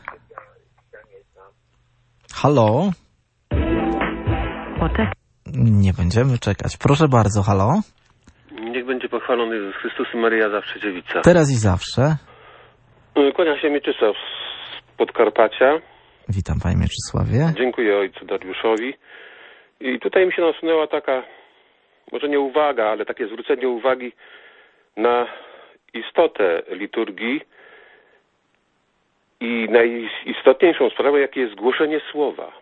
Halo? Nie będziemy czekać. Proszę bardzo, halo? Niech będzie pochwalony Jezus Chrystus i Maryja zawsze dziewica. Teraz i zawsze. Kłania się Mieczysław z Podkarpacia. Witam, panie Mieczysławie. Dziękuję ojcu Dariuszowi. I tutaj mi się nasunęła taka, może nie uwaga, ale takie zwrócenie uwagi na istotę liturgii i najistotniejszą sprawę, jakie jest głoszenie słowa.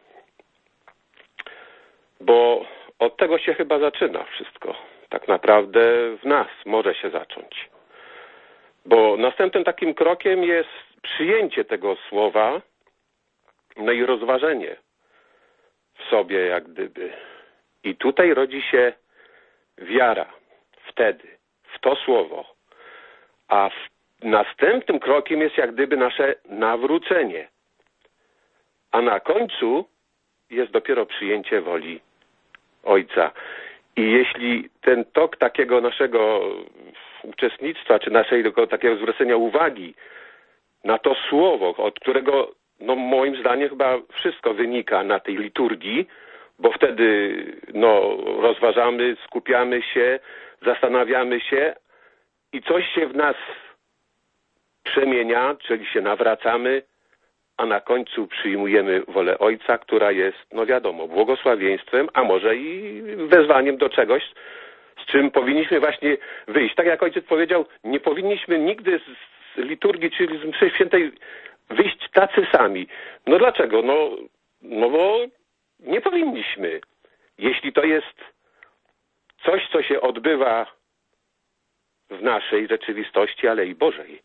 Bo od tego się chyba zaczyna wszystko. Tak naprawdę w nas może się zacząć. Bo następnym takim krokiem jest przyjęcie tego słowa, no i rozważenie w sobie jak gdyby. I tutaj rodzi się wiara. Wtedy. W to słowo. A w następnym krokiem jest jak gdyby nasze nawrócenie. A na końcu jest dopiero przyjęcie woli Ojca. I jeśli ten tok takiego naszego uczestnictwa, czy naszego takiego zwrócenia uwagi na to słowo, od którego, no moim zdaniem chyba wszystko wynika na tej liturgii, bo wtedy no, rozważamy, skupiamy się, zastanawiamy się i coś się w nas przemienia, czyli się nawracamy, a na końcu przyjmujemy wolę Ojca, która jest, no wiadomo, błogosławieństwem, a może i wezwaniem do czegoś, z czym powinniśmy właśnie wyjść. Tak jak Ojciec powiedział, nie powinniśmy nigdy z liturgii, czyli z mszy świętej wyjść tacy sami. No dlaczego? No, no bo nie powinniśmy. Jeśli to jest coś, co się odbywa w naszej rzeczywistości, ale i Bożej.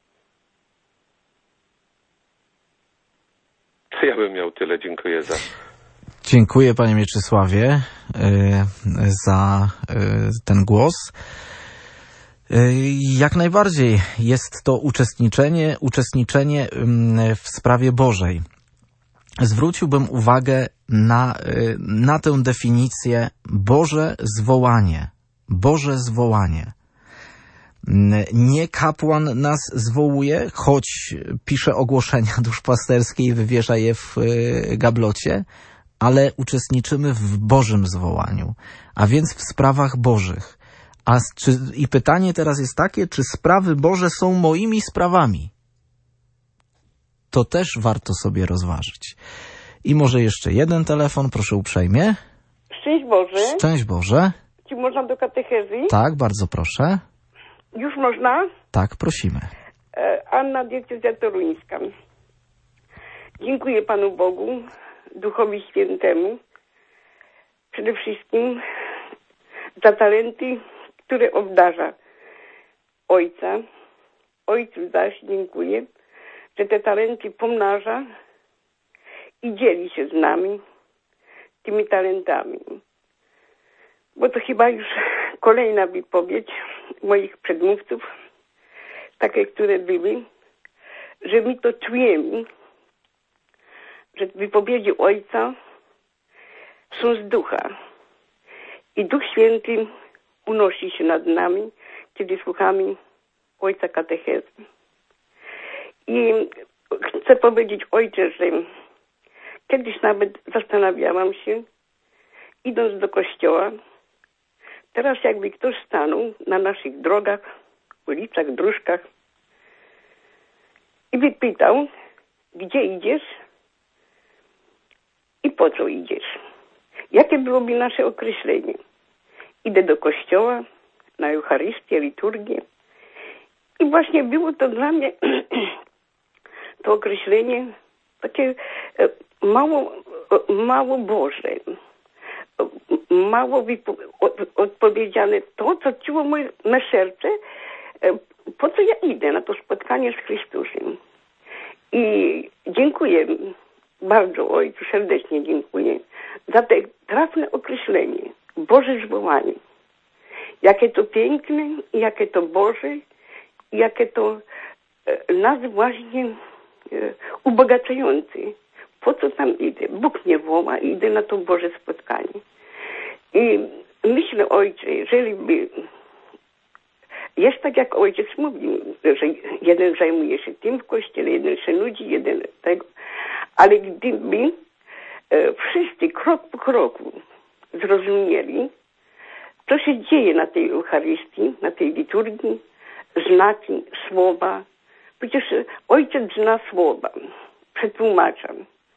To ja bym miał tyle. Dziękuję za... Dziękuję, panie Mieczysławie, za ten głos. Jak najbardziej jest to uczestniczenie, uczestniczenie w sprawie Bożej. Zwróciłbym uwagę na, na tę definicję Boże zwołanie. Boże zwołanie. Nie kapłan nas zwołuje, choć pisze ogłoszenia duszpasterskie i wywiesza je w gablocie, ale uczestniczymy w Bożym zwołaniu, a więc w sprawach Bożych. A czy, i pytanie teraz jest takie, czy sprawy Boże są moimi sprawami? To też warto sobie rozważyć. I może jeszcze jeden telefon, proszę uprzejmie. Szczęść Boże. Szczęść Boże. Czy można do katechezy? Tak, bardzo proszę. Już można? Tak, prosimy. Anna, diecezja toruńska. Dziękuję Panu Bogu, Duchowi Świętemu, przede wszystkim za talenty, które obdarza Ojca. Ojcu zaś dziękuję, że te talenty pomnaża i dzieli się z nami tymi talentami. Bo to chyba już kolejna wypowiedź moich przedmówców, takie, które były, że my to czujemy, że wypowiedzi Ojca są z Ducha. I Duch Święty unosi się nad nami, kiedy słuchamy Ojca katechezy. I chcę powiedzieć, Ojcze, że kiedyś nawet zastanawiałam się, idąc do kościoła, teraz jakby ktoś stanął na naszych drogach, ulicach, dróżkach i wypytał, gdzie idziesz i po co idziesz. Jakie byłoby nasze określenie? Idę do kościoła, na Eucharystię, liturgię. I właśnie było to dla mnie to określenie takie mało, mało Boże, mało wypo- odpowiedziane to, co czuło moje me serce, po co ja idę na to spotkanie z Chrystusem. I dziękuję bardzo Ojcu, serdecznie dziękuję za te trafne określenie, Boże zwołanie. Jakie to piękne, jakie to Boże, jakie to e, nas właśnie e, ubogacające. Po co tam idę? Bóg mnie woła i idę na to Boże spotkanie. I myślę, Ojcze, jeżeli by jest tak, jak Ojciec mówił, że jeden zajmuje się tym w kościele, jeden się nudzi, jeden tego, ale gdyby e, wszyscy krok po kroku zrozumieli, co się dzieje na tej Eucharystii, na tej liturgii, znaki, słowa. Przecież Ojciec zna słowa, przetłumaczam.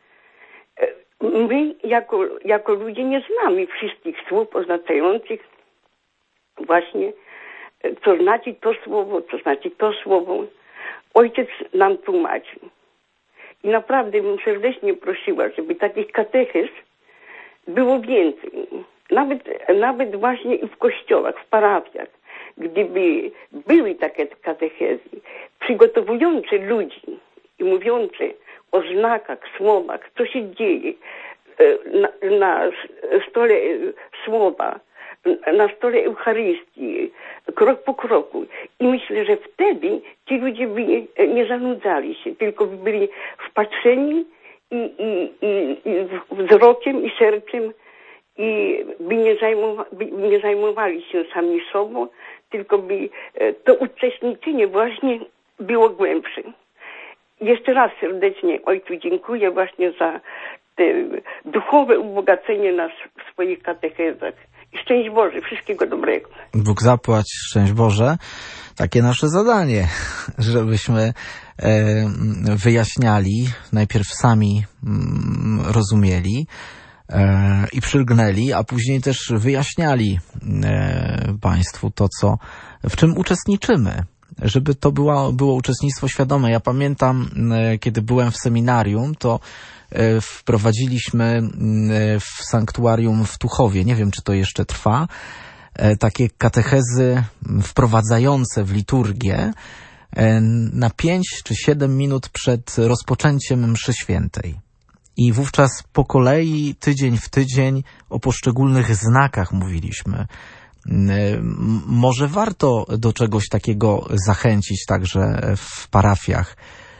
My jako, jako ludzie nie znamy wszystkich słów oznaczających właśnie, co znaczy to słowo, co znaczy to słowo. Ojciec nam tłumaczy. I naprawdę bym serdecznie prosiła, żeby takich katechez było więcej. Nawet, nawet właśnie i w kościołach, w parafiach, gdyby były takie katechezy przygotowujące ludzi i mówiące o znakach, słowach, co się dzieje na, na stole słowa, na stole Eucharystii, krok po kroku. I myślę, że wtedy ci ludzie by nie zanudzali się, tylko by byli wpatrzeni i, i, i, i wzrokiem i sercem i by nie, zajmowa, by nie zajmowali się sami sobą, tylko by to uczestniczenie właśnie było głębsze. Jeszcze raz serdecznie Ojcu dziękuję właśnie za te duchowe ubogacenie nas w swoich katechezach. I szczęść Boże, wszystkiego dobrego. Bóg zapłać, szczęść Boże. Takie nasze zadanie, żebyśmy wyjaśniali, najpierw sami rozumieli i przylgnęli, a później też wyjaśniali Państwu to, co, w czym uczestniczymy, żeby to było, było uczestnictwo świadome. Ja pamiętam, kiedy byłem w seminarium, to wprowadziliśmy w sanktuarium w Tuchowie, nie wiem, czy to jeszcze trwa, takie katechezy wprowadzające w liturgię na pięć czy siedem minut przed rozpoczęciem mszy świętej. I wówczas po kolei, tydzień w tydzień o poszczególnych znakach mówiliśmy. Może warto do czegoś takiego zachęcić także w parafiach,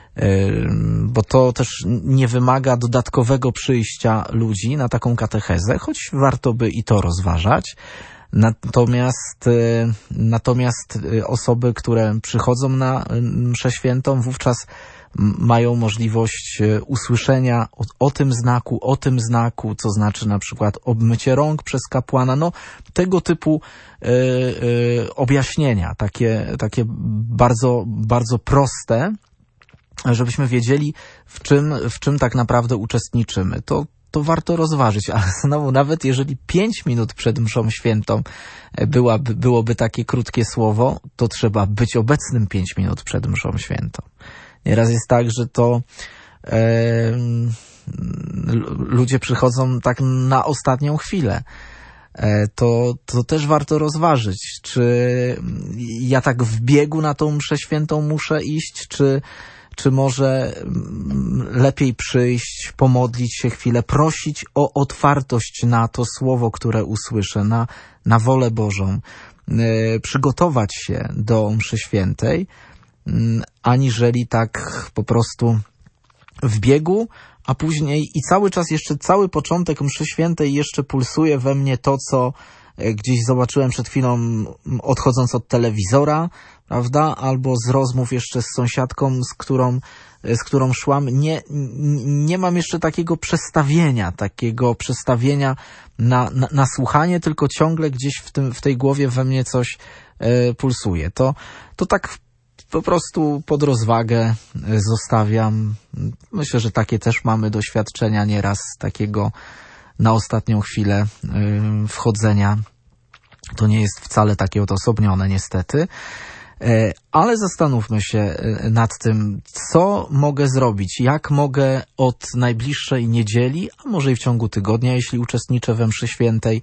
bo to też nie wymaga dodatkowego przyjścia ludzi na taką katechezę, choć warto by i to rozważać. Natomiast, natomiast osoby, które przychodzą na mszę świętą, wówczas mają możliwość usłyszenia o, o tym znaku, o tym znaku, co znaczy na przykład obmycie rąk przez kapłana, no tego typu y, y, objaśnienia, takie, takie bardzo, bardzo proste, żebyśmy wiedzieli, w czym, w czym tak naprawdę uczestniczymy. To, to warto rozważyć, ale znowu nawet jeżeli pięć minut przed mszą świętą byłaby, byłoby takie krótkie słowo, to trzeba być obecnym pięć minut przed mszą świętą. Nieraz jest tak, że to e, ludzie przychodzą tak na ostatnią chwilę. E, to, to też warto rozważyć, czy ja tak w biegu na tą mszę świętą muszę iść, czy, czy może lepiej przyjść, pomodlić się chwilę, prosić o otwartość na to słowo, które usłyszę, na, na wolę Bożą, e, przygotować się do mszy świętej, aniżeli tak po prostu w biegu, a później i cały czas jeszcze cały początek mszy świętej jeszcze pulsuje we mnie to, co gdzieś zobaczyłem przed chwilą odchodząc od telewizora, prawda, albo z rozmów jeszcze z sąsiadką, z którą, z którą szłam. Nie, nie mam jeszcze takiego przestawienia, takiego przestawienia na, na, na słuchanie, tylko ciągle gdzieś w tym, w tej głowie we mnie coś e, pulsuje. To, to tak po prostu pod rozwagę zostawiam. Myślę, że takie też mamy doświadczenia nieraz takiego na ostatnią chwilę wchodzenia. To nie jest wcale takie odosobnione niestety. Ale zastanówmy się nad tym, co mogę zrobić, jak mogę od najbliższej niedzieli, a może i w ciągu tygodnia, jeśli uczestniczę we mszy świętej,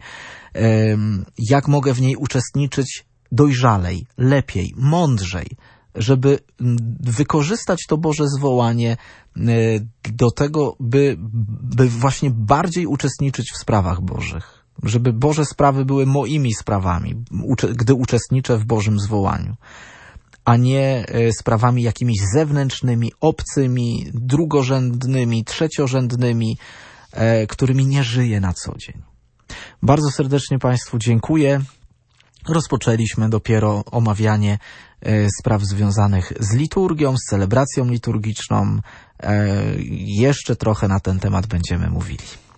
jak mogę w niej uczestniczyć dojrzalej, lepiej, mądrzej, żeby wykorzystać to Boże zwołanie do tego, by, by właśnie bardziej uczestniczyć w sprawach Bożych. Żeby Boże sprawy były moimi sprawami, gdy uczestniczę w Bożym zwołaniu, a nie sprawami jakimiś zewnętrznymi, obcymi, drugorzędnymi, trzeciorzędnymi, którymi nie żyję na co dzień. Bardzo serdecznie Państwu dziękuję. Rozpoczęliśmy dopiero omawianie spraw związanych z liturgią, z celebracją liturgiczną. Jeszcze trochę na ten temat będziemy mówili.